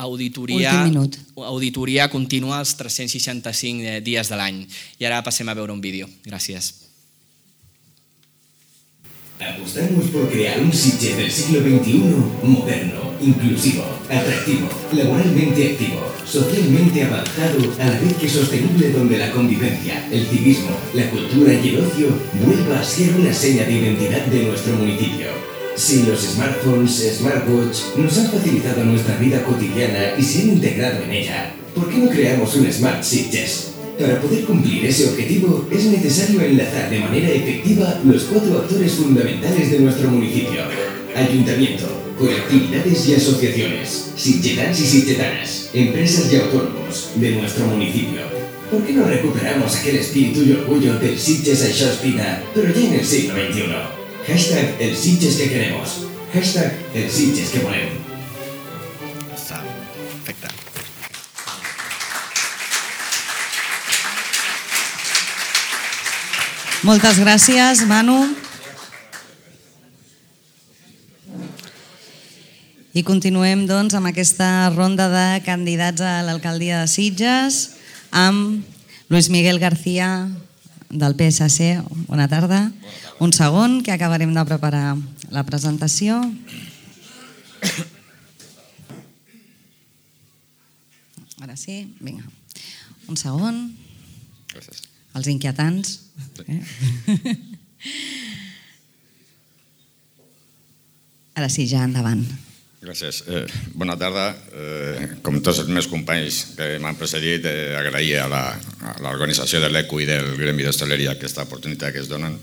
auditoria contínua als 365 dies de l'any. I ara passem a veure un vídeo. Gràcies. Apostamos por crear un Sitges del siglo XXI moderno, inclusivo, atractivo, laboralmente activo, socialmente avanzado, a la vez que sostenible, donde la convivencia, el civismo, la cultura y el ocio vuelva a ser una seña de identidad de nuestro municipio. Si los smartphones, smartwatch nos han facilitado nuestra vida cotidiana y se han integrado en ella, ¿por qué no creamos un Smart Sitges? Para poder cumplir ese objetivo es necesario enlazar de manera efectiva los 4 actores fundamentales de nuestro municipio: ayuntamiento, colectividades y asociaciones, sitgetans y sitgetanas, empresas y autónomos de nuestro municipio. ¿Por qué no recuperamos aquel espíritu y orgullo del Sitges això espina, pero ya en el siglo XXI? Hashtag el Sitges que queremos. Hashtag el Sitges que volem. Perfecte. Moltes gràcies, Manu. I continuem doncs, amb aquesta ronda de candidats a l'alcaldia de Sitges amb Luis Miguel García del PSC. Bona tarda. Un segon, que acabarem de preparar la presentació. Ara sí, vinga. Un segon. Gràcies. Els inquietants. Ara sí, ja endavant. Gràcies. Bona tarda. Com tots els meus companys que m'han precedit, agrair a l'organització de l'ECU i del Gremi d'Hostaleria aquesta oportunitat que es donen.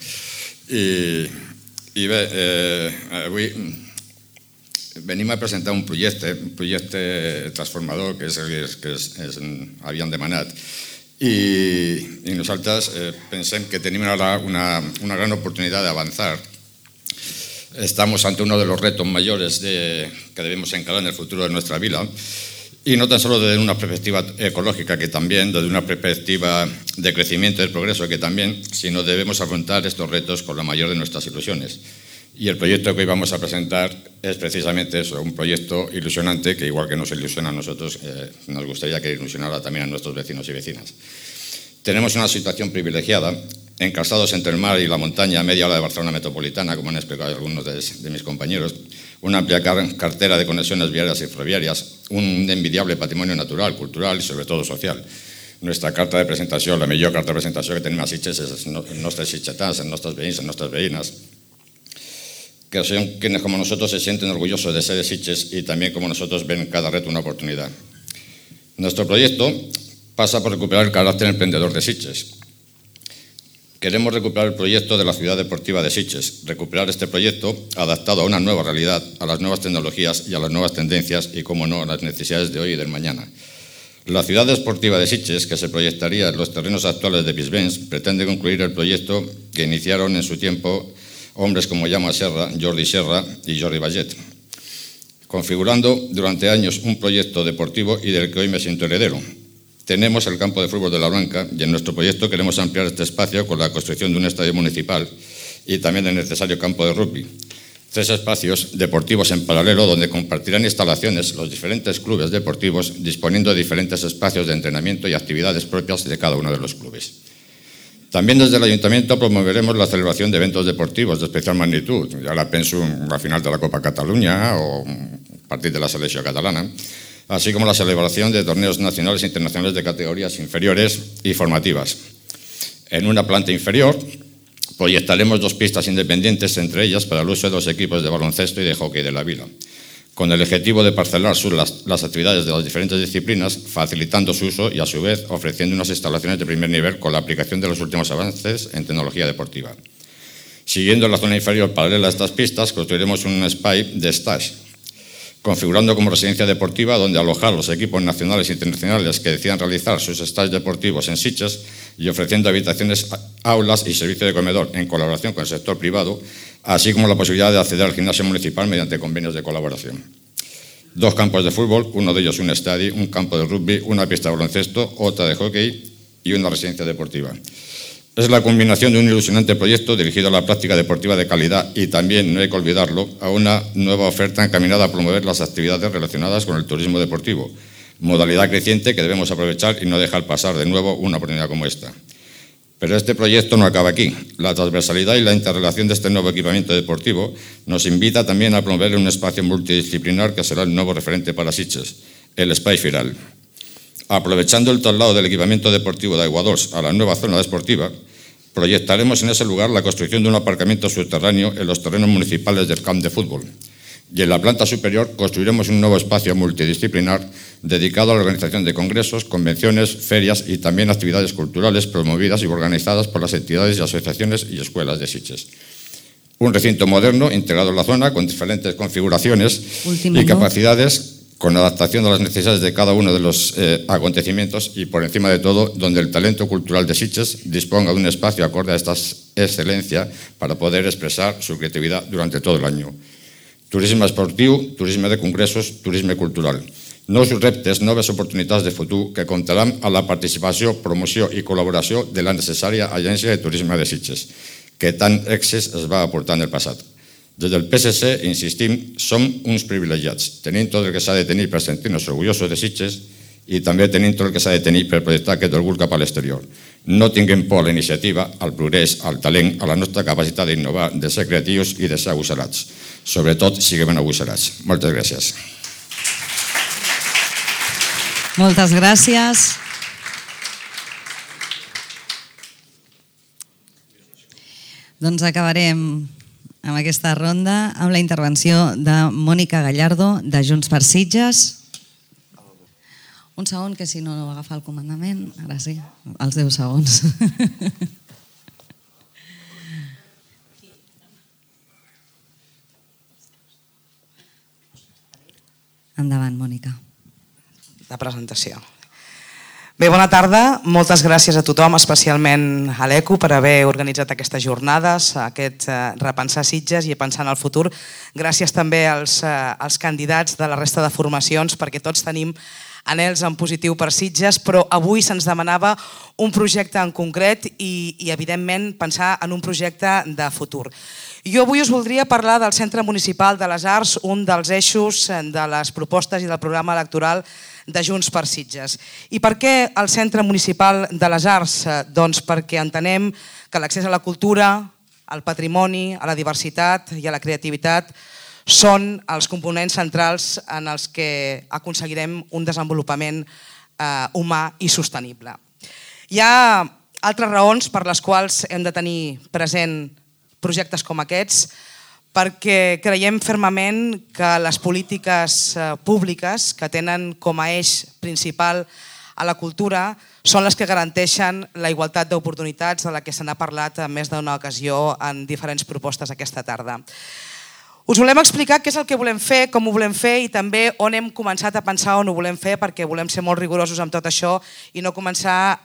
I bé, avui venim a presentar un projecte transformador que havíem demanat. I nosaltres pensem que tenim ara una gran oportunitat d'avançar. Estamos ante uno de los retos mayores que debemos encarar en el futuro de nuestra vila, y no tan solo desde una perspectiva ecológica, que también, desde una perspectiva de crecimiento y de progreso, que también, sino debemos afrontar estos retos con la mayor de nuestras ilusiones. Y el proyecto que hoy vamos a presentar es precisamente eso, un proyecto ilusionante que, igual que nos ilusiona a nosotros, nos gustaría que ilusionara también a nuestros vecinos y vecinas. Tenemos una situación privilegiada, enclastados entre el mar y la montaña, a media hora de Barcelona metropolitana, como han explicado algunos de mis compañeros, una amplia cartera de conexiones viarias y ferroviarias, un envidiable patrimonio natural, cultural y sobre todo social. Nuestra carta de presentación, la millor carta de presentació que tenim a Sitges és els nostres sitgetans, els nostres veïns, les nostres veïnes, que son quienes como nosotros se sienten orgullosos de ser de Sitges y también como nosotros ven cada reto una oportunidad. Nuestro proyecto pasa por recuperar el carácter emprendedor de Sitges. Queremos recuperar el proyecto de la ciudad deportiva de Sitges, recuperar este proyecto adaptado a una nueva realidad, a las nuevas tecnologías y a las nuevas tendencias y, como no, a las necesidades de hoy y del mañana. La ciudad deportiva de Sitges, que se proyectaría en los terrenos actuales de Bisbens, pretende concluir el proyecto que iniciaron en su tiempo hombres como Jaume Serra, Jordi Serra y Jordi Vallet, configurando durante años un proyecto deportivo y del que hoy me siento heredero. Tenemos el campo de fútbol de La Blanca y en nuestro proyecto queremos ampliar este espacio con la construcción de un estadio municipal y también el necesario campo de rugby. 3 espacios deportivos en paralelo donde compartirán instalaciones los diferentes clubes deportivos, disponiendo de diferentes espacios de entrenamiento y actividades propias de cada uno de los clubes. También desde el Ayuntamiento promoveremos la celebración de eventos deportivos de especial magnitud. Ahora penso en la final de la Copa Cataluña o un partido de la selección catalana, así como la celebración de torneos nacionales e internacionales de categorías inferiores y formativas. En una planta inferior proyectaremos 2 pistas independientes, entre ellas para el uso de los equipos de baloncesto y de hockey de la vila, con el objetivo de parcelar las actividades de las diferentes disciplinas, facilitando su uso y, a su vez, ofreciendo unas instalaciones de primer nivel con la aplicación de los últimos avances en tecnología deportiva. Siguiendo la zona inferior paralela a estas pistas, construiremos un espai de stage, configurando como residencia deportiva donde alojar los equipos nacionales e internacionales que decidan realizar sus stages deportivos en Sitges y ofreciendo habitaciones, aulas y servicio de comedor en colaboración con el sector privado, así como la posibilidad de acceder al gimnasio municipal mediante convenios de colaboración. 2 campos de fútbol, uno de ellos un estadio, un campo de rugby, una pista de baloncesto, otra de hockey y una residencia deportiva. Es la combinación de un ilusionante proyecto dirigido a la práctica deportiva de calidad y también, no hay que olvidarlo, a una nueva oferta encaminada a promover las actividades relacionadas con el turismo deportivo, modalidad creciente que debemos aprovechar y no dejar pasar de nuevo una oportunidad como esta. Pero este proyecto no acaba aquí. La transversalidad y la interrelación de este nuevo equipamiento deportivo nos invita también a promover un espacio multidisciplinar que será el nuevo referente para Sitges, el Espai Firal. Aprovechando el traslado del equipamiento deportivo de Aiguadols a la nueva zona deportiva, proyectaremos en ese lugar la construcción de un aparcamiento subterráneo en los terrenos municipales del camp de fútbol. Y en la planta superior construiremos un nuevo espacio multidisciplinar dedicado a la organización de congresos, convenciones, ferias y también actividades culturales promovidas y organizadas por las entidades y asociaciones y escuelas de Sitges. Un recinto moderno integrado en la zona con diferentes configuraciones y capacidades, con adaptación a las necesidades de cada uno de los acontecimientos y, por encima de todo, donde el talento cultural de Sitges disponga de un espacio acorde a esta excelencia para poder expresar su creatividad durante todo el año. Turisme esportiu, turisme de congressos, turisme cultural. Nous reptes, noves oportunitats de futur que comptaran amb la participació, promoció i col·laboració de la necessària Agència de Turisme de Sitges, que tant èxits es va aportar en el passat. Des del PSC, insistim, som uns privilegiats. Tenim tot el que s'ha de tenir per sentir-nos orgullosos de Sitges i també tenim tot el que s'ha de tenir per projectar aquest orgull cap a l'exterior. No tinguem por a la iniciativa, al progrés, al talent, a la nostra capacitat d'innovar, de ser creatius i de ser agosarats. Sobretot, siguem agosarats. Moltes gràcies. Moltes gràcies. Doncs acabarem amb aquesta ronda amb la intervenció de Mònica Gallardo, de Junts per Sitges. Un segon, que si no agafa el comandament, ara sí, els 10 segons. Endavant, Mònica. De presentació. Bé, bona tarda. Moltes gràcies a tothom, especialment a l'ECO, per haver organitzat aquestes jornades, aquest repensar Sitges i pensar en el futur. Gràcies també als candidats de la resta de formacions, perquè tots tenim anhels en positiu per Sitges, però avui se'ns demanava un projecte en concret i, evidentment, pensar en un projecte de futur. Jo avui us voldria parlar del Centre Municipal de les Arts, un dels eixos de les propostes i del programa electoral de Junts per Sitges. I per què el Centre Municipal de les Arts? Doncs perquè entenem que l'accés a la cultura, al patrimoni, a la diversitat i a la creativitat són els components centrals en els que aconseguirem un desenvolupament humà i sostenible. Hi ha altres raons per les quals hem de tenir present projectes com aquests, perquè creiem fermament que les polítiques públiques que tenen com a eix principal a la cultura són les que garanteixen la igualtat d'oportunitats de la que se n'ha parlat en més d'una ocasió en diferents propostes aquesta tarda. Us volem explicar què és el que volem fer, com ho volem fer i també on hem començat a pensar on ho volem fer, perquè volem ser molt rigorosos amb tot això i no començar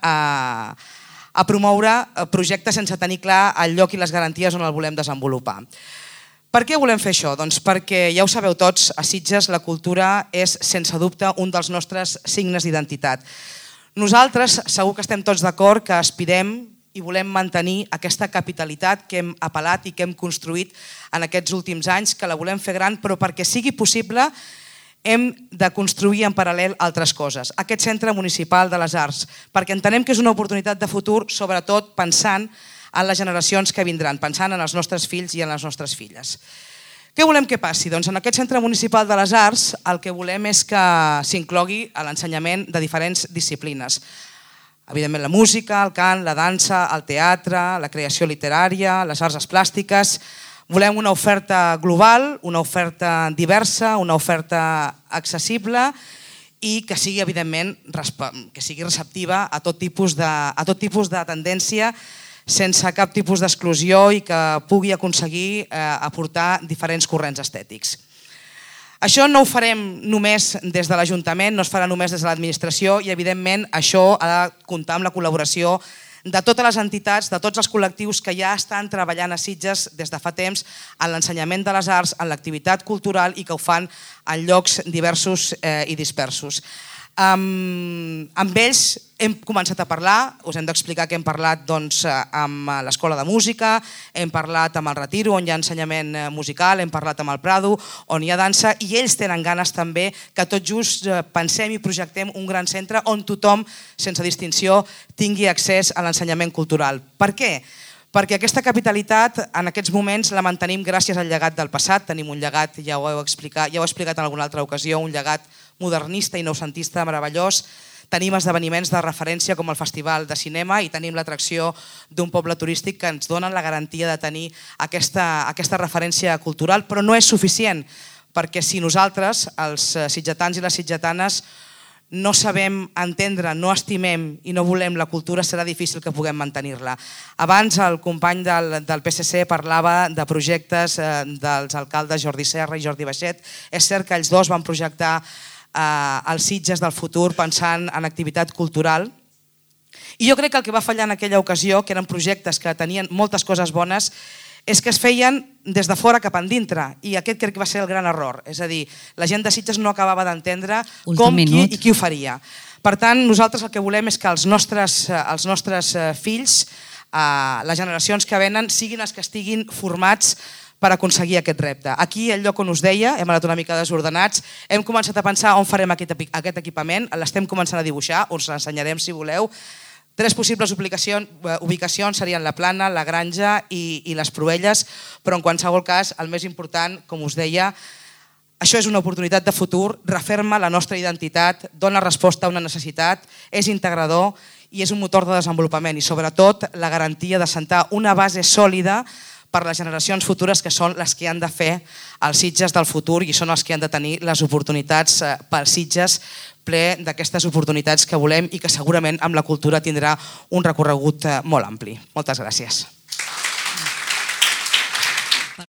a promoure projectes sense tenir clar el lloc i les garanties on el volem desenvolupar. Per què volem fer això? Doncs perquè, ja ho sabeu tots, a Sitges la cultura és, sense dubte, un dels nostres signes d'identitat. Nosaltres segur que estem tots d'acord que aspirem i volem mantenir aquesta capitalitat que hem apel·lat i que hem construït en aquests últims anys, que la volem fer gran, però perquè sigui possible hem de construir en paral·lel altres coses. Aquest centre municipal de les arts, perquè entenem que és una oportunitat de futur, sobretot pensant en les generacions que vindran, pensant en els nostres fills i en les nostres filles. Què volem que passi? Doncs en aquest centre municipal de les arts el que volem és que s'inclogui a l'ensenyament de diferents disciplines. Evidentment la música, el cant, la dansa, el teatre, la creació literària, les arts plàstiques. Volem una oferta global, una oferta diversa, una oferta accessible i que sigui, evidentment, que sigui receptiva a tot tipus de tendència, sense cap tipus d'exclusió i que pugui aconseguir aportar diferents corrents estètics. Això no ho farem només des de l'Ajuntament, no es farà només des de l'administració i, evidentment, això ha de comptar amb la col·laboració de totes les entitats, de tots els col·lectius que ja estan treballant a Sitges des de fa temps en l'ensenyament de les arts, en l'activitat cultural i que ho fan en llocs diversos i dispersos. Amb ells hem començat a parlar, us hem d'explicar que hem parlat amb l'Escola de Música, hem parlat amb el Retiro, on hi ha ensenyament musical, hem parlat amb el Prado, on hi ha dansa, i ells tenen ganes també que tot just pensem i projectem un gran centre on tothom, sense distinció, tingui accés a l'ensenyament cultural. Per què? Perquè aquesta capitalitat en aquests moments la mantenim gràcies al llegat del passat, tenim un llegat, ja ho he explicat en alguna altra ocasió, un llegat modernista i noucentista meravellós, tenim esdeveniments de referència com el Festival de Cinema i tenim l'atracció d'un poble turístic que ens donen la garantia de tenir aquesta referència cultural, però no és suficient, perquè si nosaltres, els sitgetans i les sitgetanes, no sabem entendre, no estimem i no volem la cultura, serà difícil que puguem mantenir-la. Abans el company del PSC parlava de projectes dels alcaldes Jordi Serra i Jordi Baixet. És cert que ells dos van projectar els Sitges del futur pensant en activitat cultural i jo crec que el que va fallar en aquella ocasió, que eren projectes que tenien moltes coses bones, és que es feien des de fora cap endintre i aquest crec que va ser el gran error. És a dir, la gent de Sitges no acabava d'entendre com, qui i qui ho faria. Per tant, nosaltres el que volem és que els nostres fills, les generacions que venen, siguin els que estiguin formats per aconseguir aquest repte. Aquí, el lloc on us deia, hem anat una mica desordenats, hem començat a pensar on farem aquest equipament, l'estem començant a dibuixar, us l'ensenyarem si voleu. 3 possibles ubicacions serien la Plana, la Granja i les Proelles, però en qualsevol cas, el més important, com us deia, això és una oportunitat de futur, referma la nostra identitat, dona resposta a una necessitat, és integrador i és un motor de desenvolupament i sobretot la garantia de sentar una base sòlida per les generacions futures que són les que han de fer els Sitges del futur i són els que han de tenir les oportunitats pels Sitges ple d'aquestes oportunitats que volem i que segurament amb la cultura tindrà un recorregut molt ampli. Moltes gràcies.